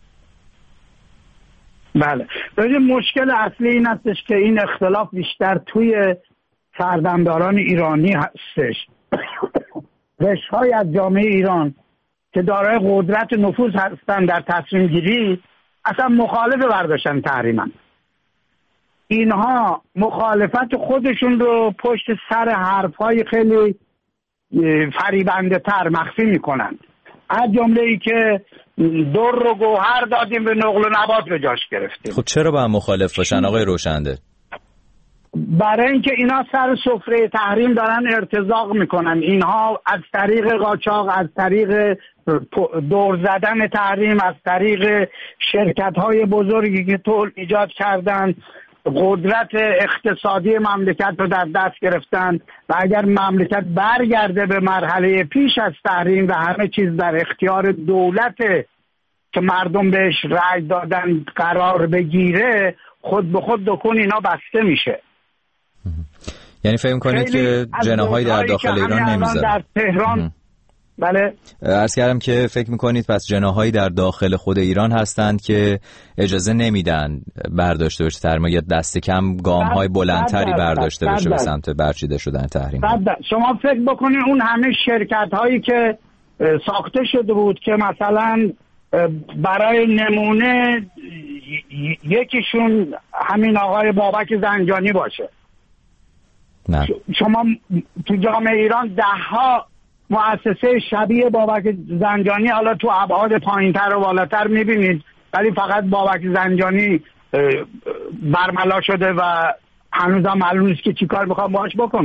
بله، ببینید مشکل اصلی این هستش که این اختلاف بیشتر توی سردمداران ایرانی هستش. رشته‌های از جامعه ایران که دارای قدرت نفوذ هستن در تصمیم گیری اصلا مخالف برداشتن تحریمن. اینها مخالفت خودشون رو پشت سر حرفهای خیلی فریبنده تر مخفی میکنن، از جمله ای که در رو گوهر دادیم به نقل و نبات به جاش گرفتیم. خب چرا با هم مخالف باشن آقای روشنده؟ برای اینکه اینا سر سفره تحریم دارن ارتزاق میکنن. اینها از طریق قاچاق، از طریق دور زدن تحریم، از طریق شرکت های بزرگی که طول ایجاد کردن قدرت اقتصادی مملکت رو در دست گرفتن و اگر مملکت برگرده به مرحله پیش از تحریم و همه چیز در اختیار دولته که مردم بهش رأی دادن قرار بگیره، خود به خود دکون اینا بسته میشه. یعنی فهم کنید که جناحایی در داخل ایران نمیذارن. در تهران بله عرض کردم که فکر میکنید پس جناحایی در داخل خود ایران هستند که اجازه نمیدن برداشته بشه تحریم یا دست کم گام‌های بلندتری برداشته بشه به سمت برچیده شدن تحریم. شما فکر بکنید اون همه شرکت‌هایی که ساخته شده بود که مثلا برای نمونه یکیشون همین آقای بابک زنجانی باشه، نه. شما تو جامعه ایران ده ها مؤسسه شبیه بابک زنجانی حالا تو ابعاد پایینتر و بالاتر میبینید، ولی فقط بابک زنجانی برملا شده و هنوز هم معلوم نیست که چی کار میخوام باهاش بکنن.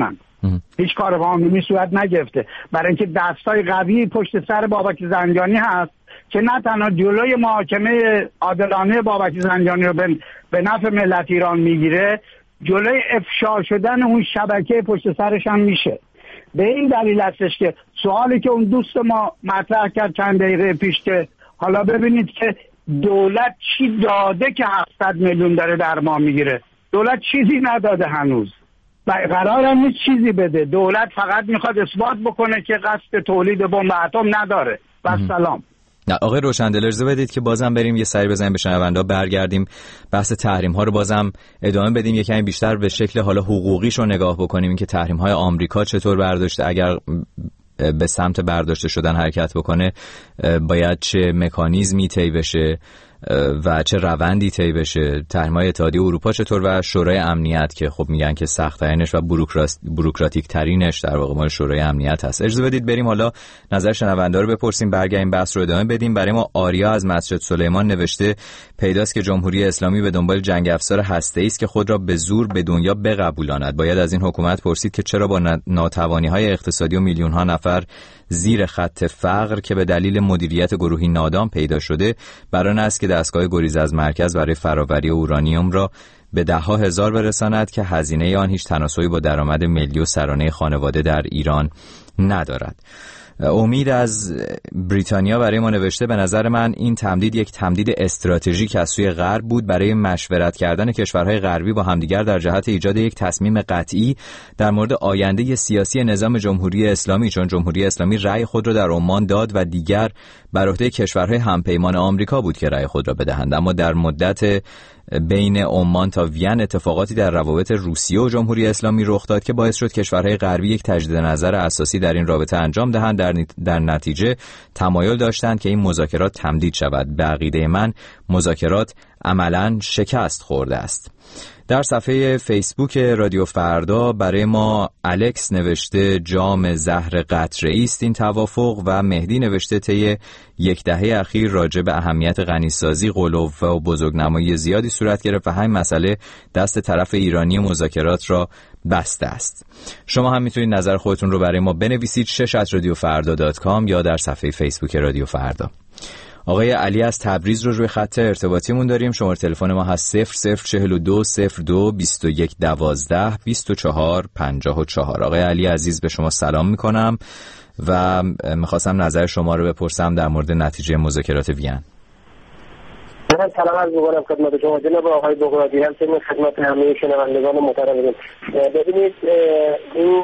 هیچ کار قانونی صورت نگرفته، برای اینکه دستای قوی پشت سر بابک زنجانی هست که نه تنها جلوی محاکمه عادلانه بابک زنجانی رو به نفع ملت ایران میگیره، جلوی افشا شدن اون شبکه پشت سرش هم میشه. به این دلیل هستش که سوالی که اون دوست ما مطرح کرد چند دقیقه پیش که حالا ببینید که دولت چی داده که هفتصد میلیون داره در ما میگیره. دولت چیزی نداده هنوز و قرار هم نیست چیزی بده. دولت فقط میخواد اثبات بکنه که قصد تولید بمب اتم نداره. و سلام. نه آقای روشندل اجازه بدید که بازم بریم یه سری بزنیم به شنوندا، برگردیم بحث تحریم ها رو بازم ادامه بدیم، یه کمی بیشتر به شکل حالا حقوقیش رو نگاه بکنیم، اینکه تحریم های آمریکا چطور برداشته، اگر به سمت برداشته شدن حرکت بکنه باید چه مکانیزمی طی بشه و چه روندی طی بشه، تحریم‌های اتحادیه اروپا چطور و شورای امنیت که خب میگن که سخت ترینش و بوروکراتیک ترینش در واقع مال شورای امنیت هست. اجازه بدید بریم حالا نظر شنونده رو بپرسیم، برگردیم بحث رو ادامه بدیم. برای ما آریا از مسجد سلیمان نوشته پیداست که جمهوری اسلامی به دنبال جنگ افزار هسته‌ای است که خود را به زور به دنیا بقبولاند. باید از این حکومت پرسید که چرا با ناتوانی‌های اقتصادی و میلیون‌ها نفر زیر خط فقر که به دلیل مدیریت گروهی نادام پیدا شده برای این است که دستگاه گریز از مرکز برای فراوری اورانیوم را به ده ها هزار برساند که هزینه آن هیچ تناسبی با درآمد ملی و سرانه خانواده در ایران ندارد. امید از بریتانیا برای ما نوشته به نظر من این تمدید یک تمدید استراتژیک از سوی غرب بود برای مشورت کردن کشورهای غربی با همدیگر در جهت ایجاد یک تصمیم قطعی در مورد آینده سیاسی نظام جمهوری اسلامی، چون جمهوری اسلامی رأی خود را در عمان داد و دیگر بر عهده کشورهای همپیمان آمریکا بود که رأی خود را بدهند. اما در مدت بین عمان تا وین اتفاقاتی در روابط روسیه و جمهوری اسلامی رخ داد که باعث شد کشورهای غربی یک تجدید نظر اساسی در این رابطه انجام دهند. در, در نتیجه تمایل داشتند که این مذاکرات تمدید شود. به عقیده من مذاکرات عملاً شکست خورده است. در صفحه فیسبوک رادیو فردا برای ما الکس نوشته جام زهر قطره‌ای است این توافق و مهدی نوشته طی یک دهه اخیر راجع به اهمیت غنیسازی، غلو و بزرگنمایی زیادی صورت گرفت و همین مسئله دست طرف ایرانی مذاکرات را بسته است. شما هم میتونید نظر خودتون رو برای ما بنویسید شش ات رادیو فردا دات کام یا در صفحه فیسبوک رادیو فردا. آقای علی از تبریز رو روی خط ارتباطیمون داریم. شماره تلفن ما هست صفر صفر چهل و دو صفر دو بیست و یک دوازده بیست و چهار پنجاه و چهار. آقای علی عزیز به شما سلام میکنم و میخواستم نظر شما رو بپرسم در مورد نتیجه مذاکرات وین. من سلام عرض می‌کنم خدمت شما جناب آقای بغرادی، همچنین خدمت همه شنوندگان محترم. ببینید این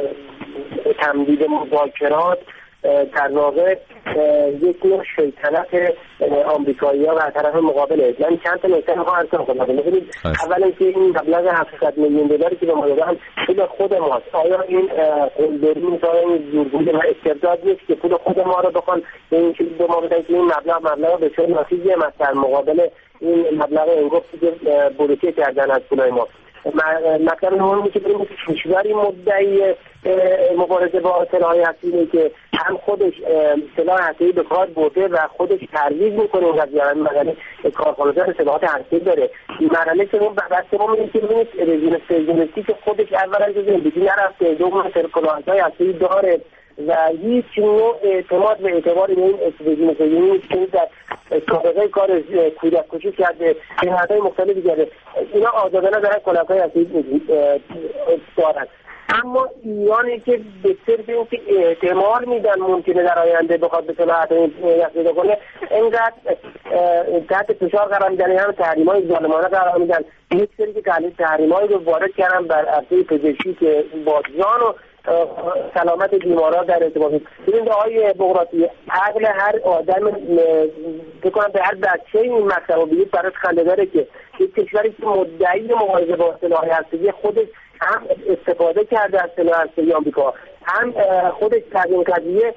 تمدید مذاکرات در واقع یک نوع شیطنت آمریکایی‌ها و طرف مقابله. من چند تا نکته می‌خوام عرض کنم. ببینید اولا اینکه این مبلغ هفتصد میلیون دلاری که به ما دادن پول خود ماست. آیا این قلدری می‌تونه این زورگویی و استبداد نیست که پول خود ما رو بخوان به این چیز به ما بدن که این مبلغ مبلغ بسیار ناچیزی است در مقابل این مبلغ انگفتی که بلوکه کردن از پولای ما. مطلب نهمی که بریم کشوری مدعی مبارزه با سلاح‌های هسته‌ای که هم خودش سلاح هسته‌ای به کار برده و خودش ترویج میکنه این قضیه، مثلا کارخانه‌دار سلاحات هسته‌ای داره. این مرحله که اون بحث ما می‌بینیم که ببینید رژیم صهیونیستی که خودش اولا که زندگی نرفته، دوم سلاح‌های هسته‌ای داره و هیچ نوع اعتماد و اعتباری به این رژیم صهیونیستی که در سابقه کار کودک کشی کرده، جنایت‌های مختلفی کرده، اینا آزادانه دارن کلاه‌های هسته‌ای دارن. اما ایرانی که به صرف اینکه احتمال میدن ممکنه در آینده بخواد به صلاحیت پیدا کنه، اینقدر تحت فشار قرار میدن، هم تحریم‌های ظالمانه قرار میدن. یک سری که تحریم‌هایی رو وارد کردن بر عرصه پزشکی که با جان و سلامت بیمارا در ارتباط است. ببینید آقای بغراتی، عقل هر آدم بکنم به هر بچه این مطلب رو بگید براش خنده داره که یک کشوری که مدعی مبارزه با سلاح هسته‌ای خودش هم استفاده کرده از سلاح هسته‌ای آمریکا، هم خودش در این قضیه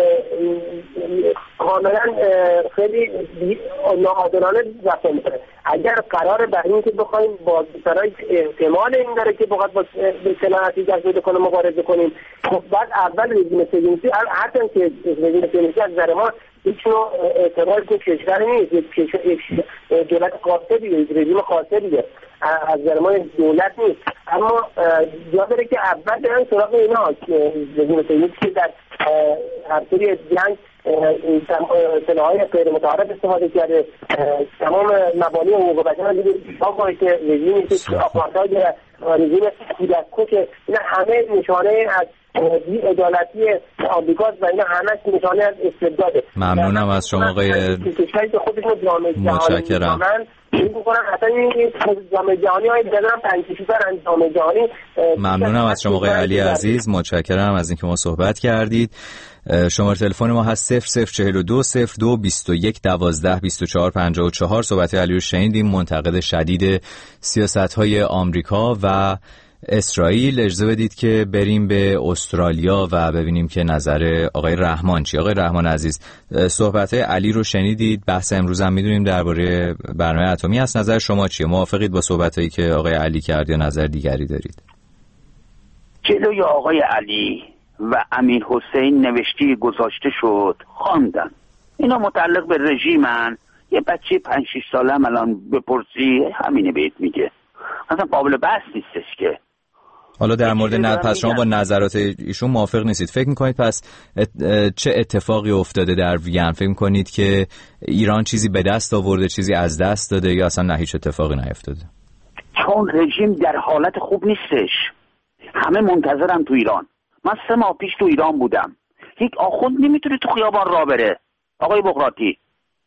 کاملا خیلی ناعادلانه رفتار میکنه. اگر قرار بر این که بخوایم با سرای احتمال این داره که بخواد با سلاح هسته‌ای دست پیدا کنه مبارزه کنیم، خب بعد اول رژیم صهیونیستی، هرچند که رژیم صهیونیستی از نظر ما هیچ نوع اعتراض به کشور نیست، یک دولت قاصدیه، یک رژیم قاصدیه، از درمان دولت نیست. اما یاد داره که اول برن سراغ اینا که رژیم صهیونیستی که در هر سری جنگ سلاح‌های غیر متعارف استفاده کرده، تمام مبانی حقوق بشر رو دیگه باید که رژیمی که آپارتاید رژیم کودک‌کش، اینا همه نشانه از بی‌عدالتی آمریکاست و اینا همه نشانه از استبداده. ممنونم از شما آقای کشوری که خودشون جامعه جهانی متشکرم. ممنونم از شما آقای علی عزیز، متشکرم از اینکه ما صحبت کردید. شماره تلفن ما هست صفر صفر چهل و دو صفر دو بیست و یک دوازده بیست و چهار پنجاه و چهار. صحبت علی رو شنیدیم، منتقد شدید سیاست‌های آمریکا و اسرائیل. اجازه بدید که بریم به استرالیا و ببینیم که نظر آقای رحمان چی. آقای رحمان عزیز، صحبت علی رو شنیدید، بحث امروز هم میدونیم درباره برنامه اتمی است. نظر شما چیه؟ موافقید با صحبتایی که آقای علی کرد یا نظر دیگری دارید؟ جلوی آقای علی و امیر حسین نوشتی گذاشته شد، خواندن. اینا متعلق به رژیمن. یه بچه پنج شش ساله هم الان بپرسی همینه بهت میگه، اصلا قابل بحث نیستش که. حالا در مورد نه پس شما با نظرات ایشون موافق نیستید. فکر میکنید پس چه اتفاقی افتاده در وین؟ فکر میکنید که ایران چیزی به دست آورده، چیزی از دست داده، یا اصلا نه هیچ اتفاقی نیفتاده؟ چون رژیم در حالت خوب نیستش. همه منتظرم تو ایران. من سه ماه پیش تو ایران بودم. یک آخوند نمیتونه تو خیابان راه بره. آقای بغراتی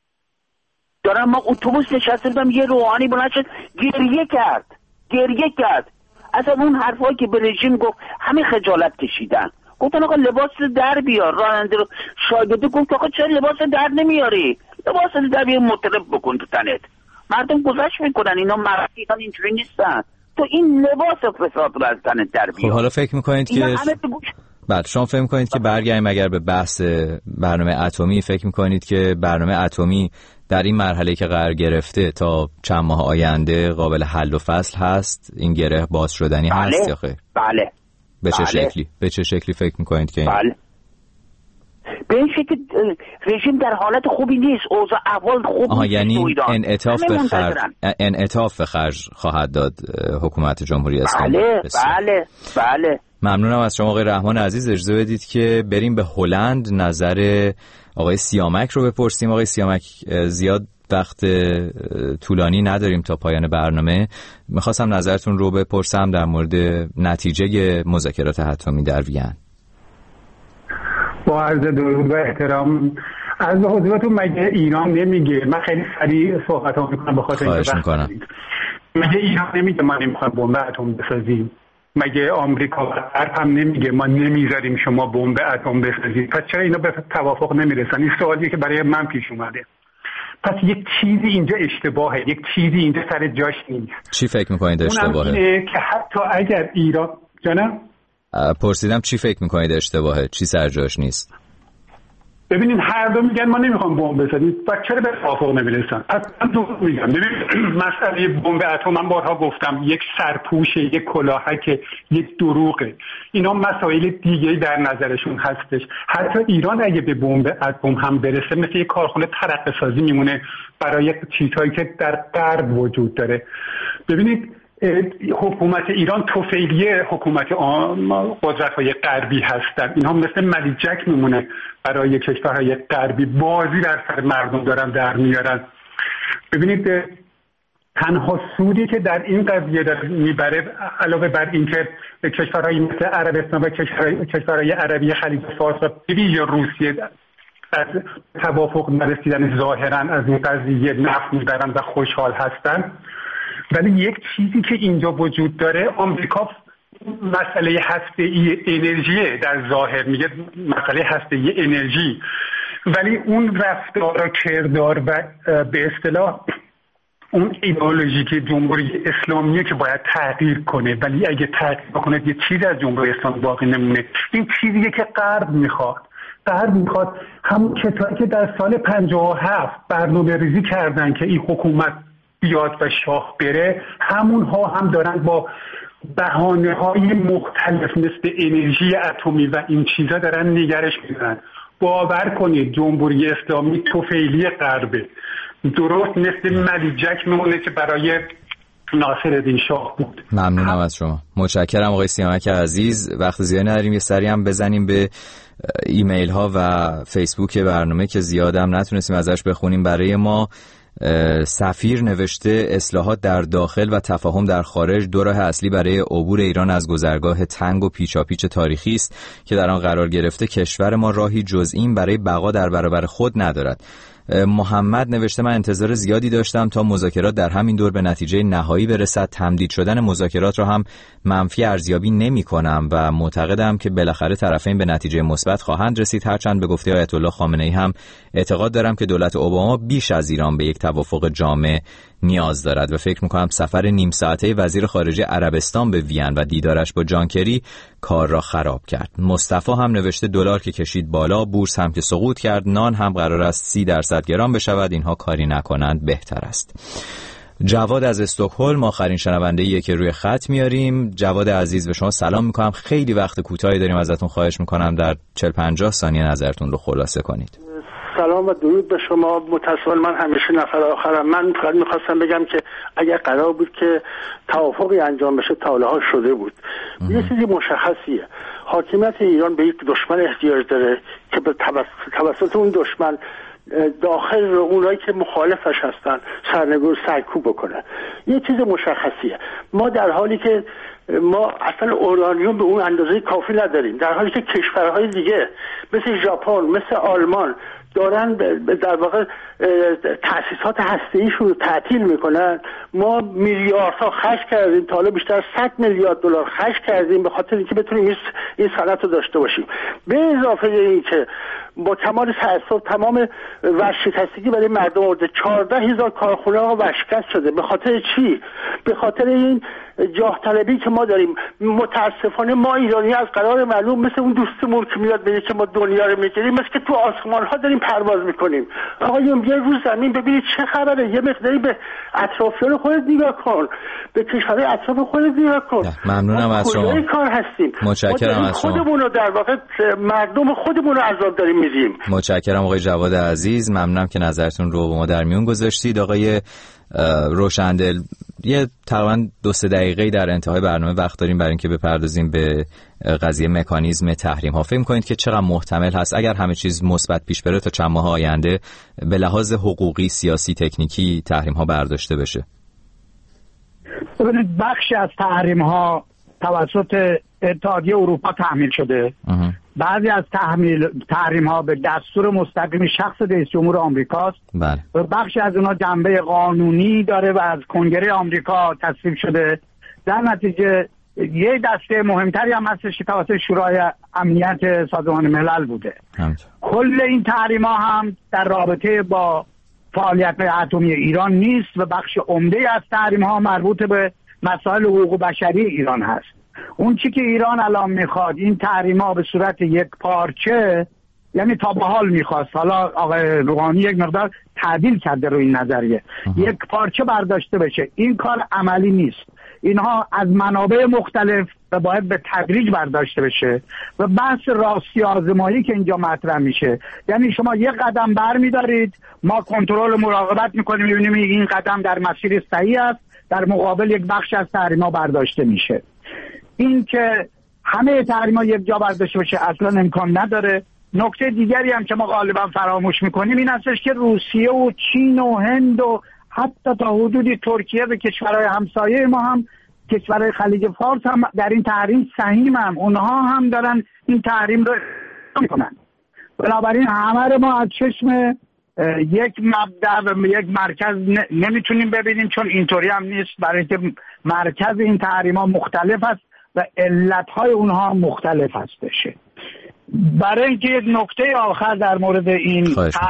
دارم، ما اتوبوس نشسته بودم، یه روحانی بلند شد گریه کرد گریه کرد اصلا اون حرفایی که به رژیم گفت همه خجالت کشیدن. گفتن آقا لباس در بیار. راننده رو شاگرده گفت آقا چرا لباس در نمیاری؟ لباس در بیار، مطرب بکن تو تنت. مردم گذشت میکنن اینا مردان اینجوری نیستن. تو این لباس فساد رو از تنت در بیار. خب حالا فکر میکنید که بعد شما فکر میکنید که برگردیم اگر به بحث برنامه اتمی، فکر میکنید که برنامه اتمی در این مرحله که قرار گرفته تا چند ماه آینده قابل حل و فصل هست؟ این گره باز شدنی بله. هست یا خیر؟ بله. به چه بله. شکلی؟ به چه شکلی فکر میکنید که این؟ بله. به این شکل رژیم در حالت خوبی نیست، اوضاع احوال خوب آها، نیست. یعنی انعطاف به خرج انعطاف به خرج خواهد داد حکومت جمهوری اسلامی. بله بله بله. ممنونم از شما آقای رحمان عزیز. اجازه بدید که بریم به هلند، نظر آقای سیامک رو بپرسیم. آقای سیامک، زیاد وقت طولانی نداریم تا پایان برنامه. میخواستم نظرتون رو بپرسم در مورد نتیجه مذاکرات اتمی در وین. با عرض درود و احترام از حضورتون، مگه ایران نمیگه، من خیلی سریع صحبت ها میکنم بخاطر خواهش میکنم، مگه ایران نمیگه ما نمیخوایم بمب اتم بسازیم؟ مگه آمریکا و غرب هم نمیگه ما نمیذاریم شما بمب اتم بسازید؟ پس چرا اینا به توافق نمیرسن؟ این سوالیه که برای من پیش اومده. پس یک چیزی اینجا اشتباهه، یک چیزی اینجا سر جاش نیست. چی فکر میکنید اشتباهه؟ اونم اینه که حتی اگر ایران جانم پرسیدم چی فکر میکنید اشتباهه، چی سر جاش نیست؟ ببینید هر دو میگن ما نمیخوام بمب بزنیم، بعد چرا به توافق نمیرسن؟ اصلا دو میگم. ببین مسئله بمب اتم من بارها گفتم یک سرپوشه، یک کلاهک، یک دروغه. اینا مسائل دیگه در نظرشون هستش. حتی ایران اگه به بمب اتم هم برسه مثل یک کارخونه ترقه سازی میمونه برای چیزهایی که در غرب وجود داره. ببینید حکومت ایران طفیلیه حکومت قدرت‌های غربی هستن. اینها مثل ملیجک میمونه برای کشورهای غربی، بازی در سر مردم دارن در میارن. ببینید تنها سودی که در این قضیه داره میبره، علاوه بر اینکه کشورهای مثل عربستان و کشورهای, کشورهای عربی خلیج فارس و یا روسیه از توافق نرسیدن ظاهرا از این قضیه نفع میبرن و خوشحال هستن، ولی یک چیزی که اینجا وجود داره، آمریکا مسئله هسته‌ای انرژی در ظاهر میگه مسئله هسته‌ای انرژی، ولی اون رفتار و کردار و به اصطلاح اون ایدئولوژی که جمهوری اسلامیه که باید تغییر کنه، ولی اگه تغییر کنه یه چیزی از جمهوری اسلامی باقی نمونه. این چیزیه که غرب میخواد. غرب میخواد همون کسایی که در سال پنجاه و هفت برنامه ریزی کردن که این حکومت بیاد و شاه بره، همون ها هم دارن با بهانه های مختلف مثل انرژی اتمی و این چیزا دارن نگرش میدن. باور کنید جمهوری اسلامی طفیلی غربه، درست مثل ملیجک میمونه که برای ناصرالدین شاه بود. ممنونم از شما، متشکرم آقای سیامک عزیز. وقت زیادی نداریم، یه سری هم بزنیم به ایمیل ها و فیسبوک برنامه که زیادم نتونستیم ازش بخونیم. برای ما سفیر نوشته اصلاحات در داخل و تفاهم در خارج دو راه اصلی برای عبور ایران از گذرگاه تنگ و پیچاپیچ تاریخی است که در آن قرار گرفته. کشور ما راهی جز این برای بقا در برابر خود ندارد. محمد نوشته من انتظار زیادی داشتم تا مذاکرات در همین دور به نتیجه نهایی برسد. تمدید شدن مذاکرات را هم منفی ارزیابی نمی کنم و معتقدم که بالاخره طرفین به نتیجه مثبت خواهند رسید، هرچند به گفته آیت الله خامنه ای هم اعتقاد دارم که دولت اوباما بیش از ایران به یک توافق جامع نیاز دارد و فکر میکنم سفر نیم ساعته وزیر خارجه عربستان به وین و دیدارش با جان کری کار را خراب کرد. مصطفی هم نوشته دلار که کشید بالا، بورس هم که سقوط کرد، نان هم قرار است سی درصد گران بشود، اینها کاری نکنند بهتر است. جواد از استکهلم آخرین شنونده‌ایه که روی خط میاریم. جواد عزیز به شما سلام میکنم، خیلی وقت کوتاهی داریم، ازتون خواهش میکنم در چهل پنجاه ثانیه نظرتون رو خلاصه کنید. سلام و درود به شما. متاسفانه من همیشه نفر آخرم. من فقط میخواستم بگم که اگر قرار بود که توافقی انجام بشه تا حالا شده بود. یه چیزی مشخصیه، حاکمیت ایران به یک دشمن احتیاج داره که به توسط اون دشمن داخل رو اونایی که مخالفش هستن سرنگون سرکوب بکنه. یه چیز مشخصیه، ما در حالی که ما اصلا اورانیوم به اون اندازه کافی نداریم، در حالی که کشورهای دیگه مثل ژاپن، مثل آلمان دارن در واقع تأسیسات هسته‌ایشون رو تعطیل میکنن، ما میلیاردها خرج کردیم، تا حالا بیشتر صد میلیارد دلار خرج کردیم به خاطر اینکه بتونیم این صنعت رو داشته باشیم. به اضافه اینکه با کمال تأسف تمام ورشکستگی برای مردم آورده، چهارده هزار کارخونه ها ورشکست شده. به خاطر چی؟ به خاطر این جاه طلبی که ما داریم. متاسفانه ما ایرانی از قرار معلوم مثل اون دوستمون که میاد میگه که ما دنیا رو میگیریم، مثل که تو آسمان ها داریم پرواز میکنیم. آقایون یه روز زمین ببینید چه خبره، یه مقداری به اطرافیان خودت نگاه کن، به کشورهای اطراف خودت نگاه کن. ممنونم از شما. کجای کار هستیم؟ متشکرم از شما. خودمون رو در واقع مردم خودمون رو عذاب داریم میدیم. متشکرم آقای جواد عزیز، ممنونم که نظرتون رو با ما در میون گذاشتید. آقای روشندل، یه تقریبا دو سه دقیقه در انتهای برنامه وقت داریم برای اینکه بپردازیم به قضیه مکانیزم تحریم ها. فکر می‌کنید که چقدر محتمل هست اگر همه چیز مثبت پیش بره تا چند ماه آینده به لحاظ حقوقی، سیاسی، تکنیکی تحریم ها برداشته بشه؟ ببینید بخشی از تحریم ها توسط اتحادیه اروپا تحمیل شده. اه. بعضی از تحمیل تحریم ها به دستور مستقیم شخص رئیس جمهور آمریکاست. بله. و بخشی از اونها جنبه قانونی داره و از کنگره آمریکا تصویب شده. در نتیجه یه دسته مهمتری هم هستش که توسط شورای امنیت سازمان ملل بوده. همچه. کل این تحریم ها هم در رابطه با فعالیت اتمی ایران نیست و بخش عمده از تحریم ها مربوط به مسائل حقوق بشری ایران هست. اون چی که ایران الان میخواد این تحریم ها به صورت یک پارچه، یعنی تا به حال میخواست، حالا آقای روحانی یک مقدار تعدیل کرده روی این نظریه، یک پارچه برداشته بشه. این کار عملی نیست. اینها از منابع مختلف و باید به تدریج برداشته بشه و بحث راستی آزمایی که اینجا مطرح میشه، یعنی شما یک قدم بر میدارید، ما کنترل مراقبت میکنیم، میبینیم این قدم در مسیر صحیح است، در مقابل یک بخش از تحریما برداشته میشه. این که همه تحریما یک جا برداشته بشه اصلا امکان نداره. نکته دیگری هم که ما غالبا فراموش میکنیم این هستش که روسیه و چین و هند و حتی تا حدودی ترکیه و کشورهای همسایه ما هم، کشورهای خلیج فارس هم در این تحریم سهیم هم، اونها هم دارن این تحریم رو میکنن. بنابراین همه رو ما از چشم یک مبدأ و یک مرکز نمیتونیم ببینیم، چون اینطوری هم نیست، برای که مرکز این تحریم ها مختلف است و علتهای اونها مختلف هستشه. برای اینکه یک نکته آخر در مورد این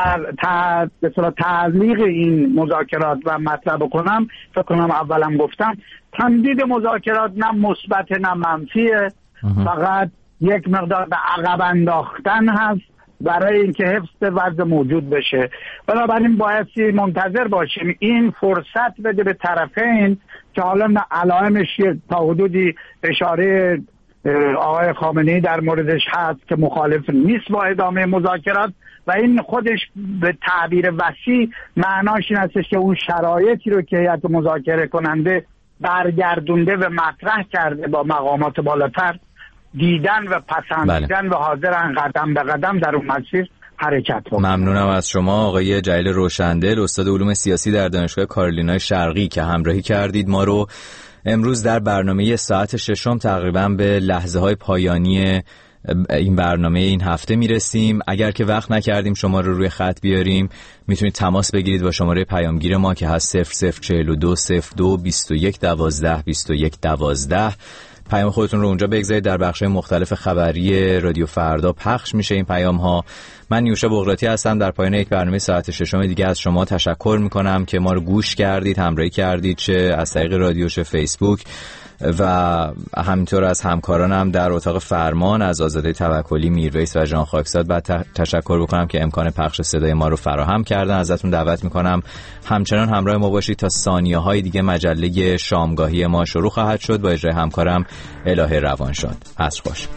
تعلیق این مذاکرات و مطرح بکنم، فکر کنم اولم گفتم تمدید مذاکرات نه مثبت نه منفیه، فقط یک مقدار به عقب انداختن هست برای اینکه حفظ وضع موجود بشه. بنابراین باید منتظر باشیم این فرصت بده به طرفین که حالا علائمش تا حدودی اشاره آقای خامنه‌ای در موردش هست که مخالف نیست با ادامه مذاکرات و این خودش به تعبیر وسیع معناش این هستش که اون شرایطی رو که هیئت مذاکره کننده برگردونده و مطرح کرده با مقامات بالاتر دیدن و پسندیدن بله. و حاضرن قدم به قدم در اون مسیر حرکت کنند. ممنونم از شما آقای جلیل روشندل، استاد علوم سیاسی در دانشگاه کارولینای شرقی که همراهی کردید ما رو. امروز در برنامه ساعت ششم تقریبا به لحظه های پایانی این برنامه این هفته میرسیم. اگر که وقت نکردیم شما رو روی خط بیاریم میتونید تماس بگیرید با شماره پیامگیر ما که هست صفر صفر چهل و دو صفر دو بیست و یک دوازده بیست و یک دوازده. پیام خودتون رو اونجا بگذارید، در بخش‌های مختلف خبری رادیو فردا پخش میشه این پیام ها. من نیوشا بغراتی هستم. در پایان یک برنامه ساعت ششم دیگه از شما تشکر میکنم که ما رو گوش کردید، همراهی کردید، چه از طریق رادیو چه فیسبوک، و همینطور از همکارانم در اتاق فرمان از آزاده توکلی، میرویس و ژان خاکزاد بعد تشکر بکنم که امکان پخش صدای ما رو فراهم کردن. ازتون دعوت میکنم همچنان همراه ما باشید تا ثانیه های دیگه مجله شامگاهی ما شروع خواهد شد با اجرای همکارم الهه روانشاد. عصر خوش.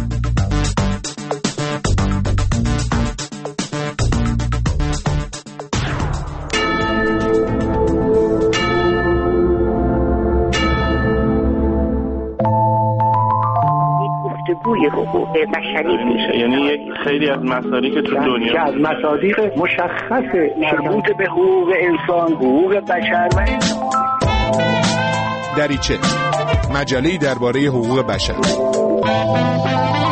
گفتگوی حقوق بشری میشه، یعنی یک خیلی از مصادیق تو دنیا که از مصادیق مشخص مربوط به حقوق انسان، حقوق بشر و دریچه، مجله‌ای درباره حقوق بشر.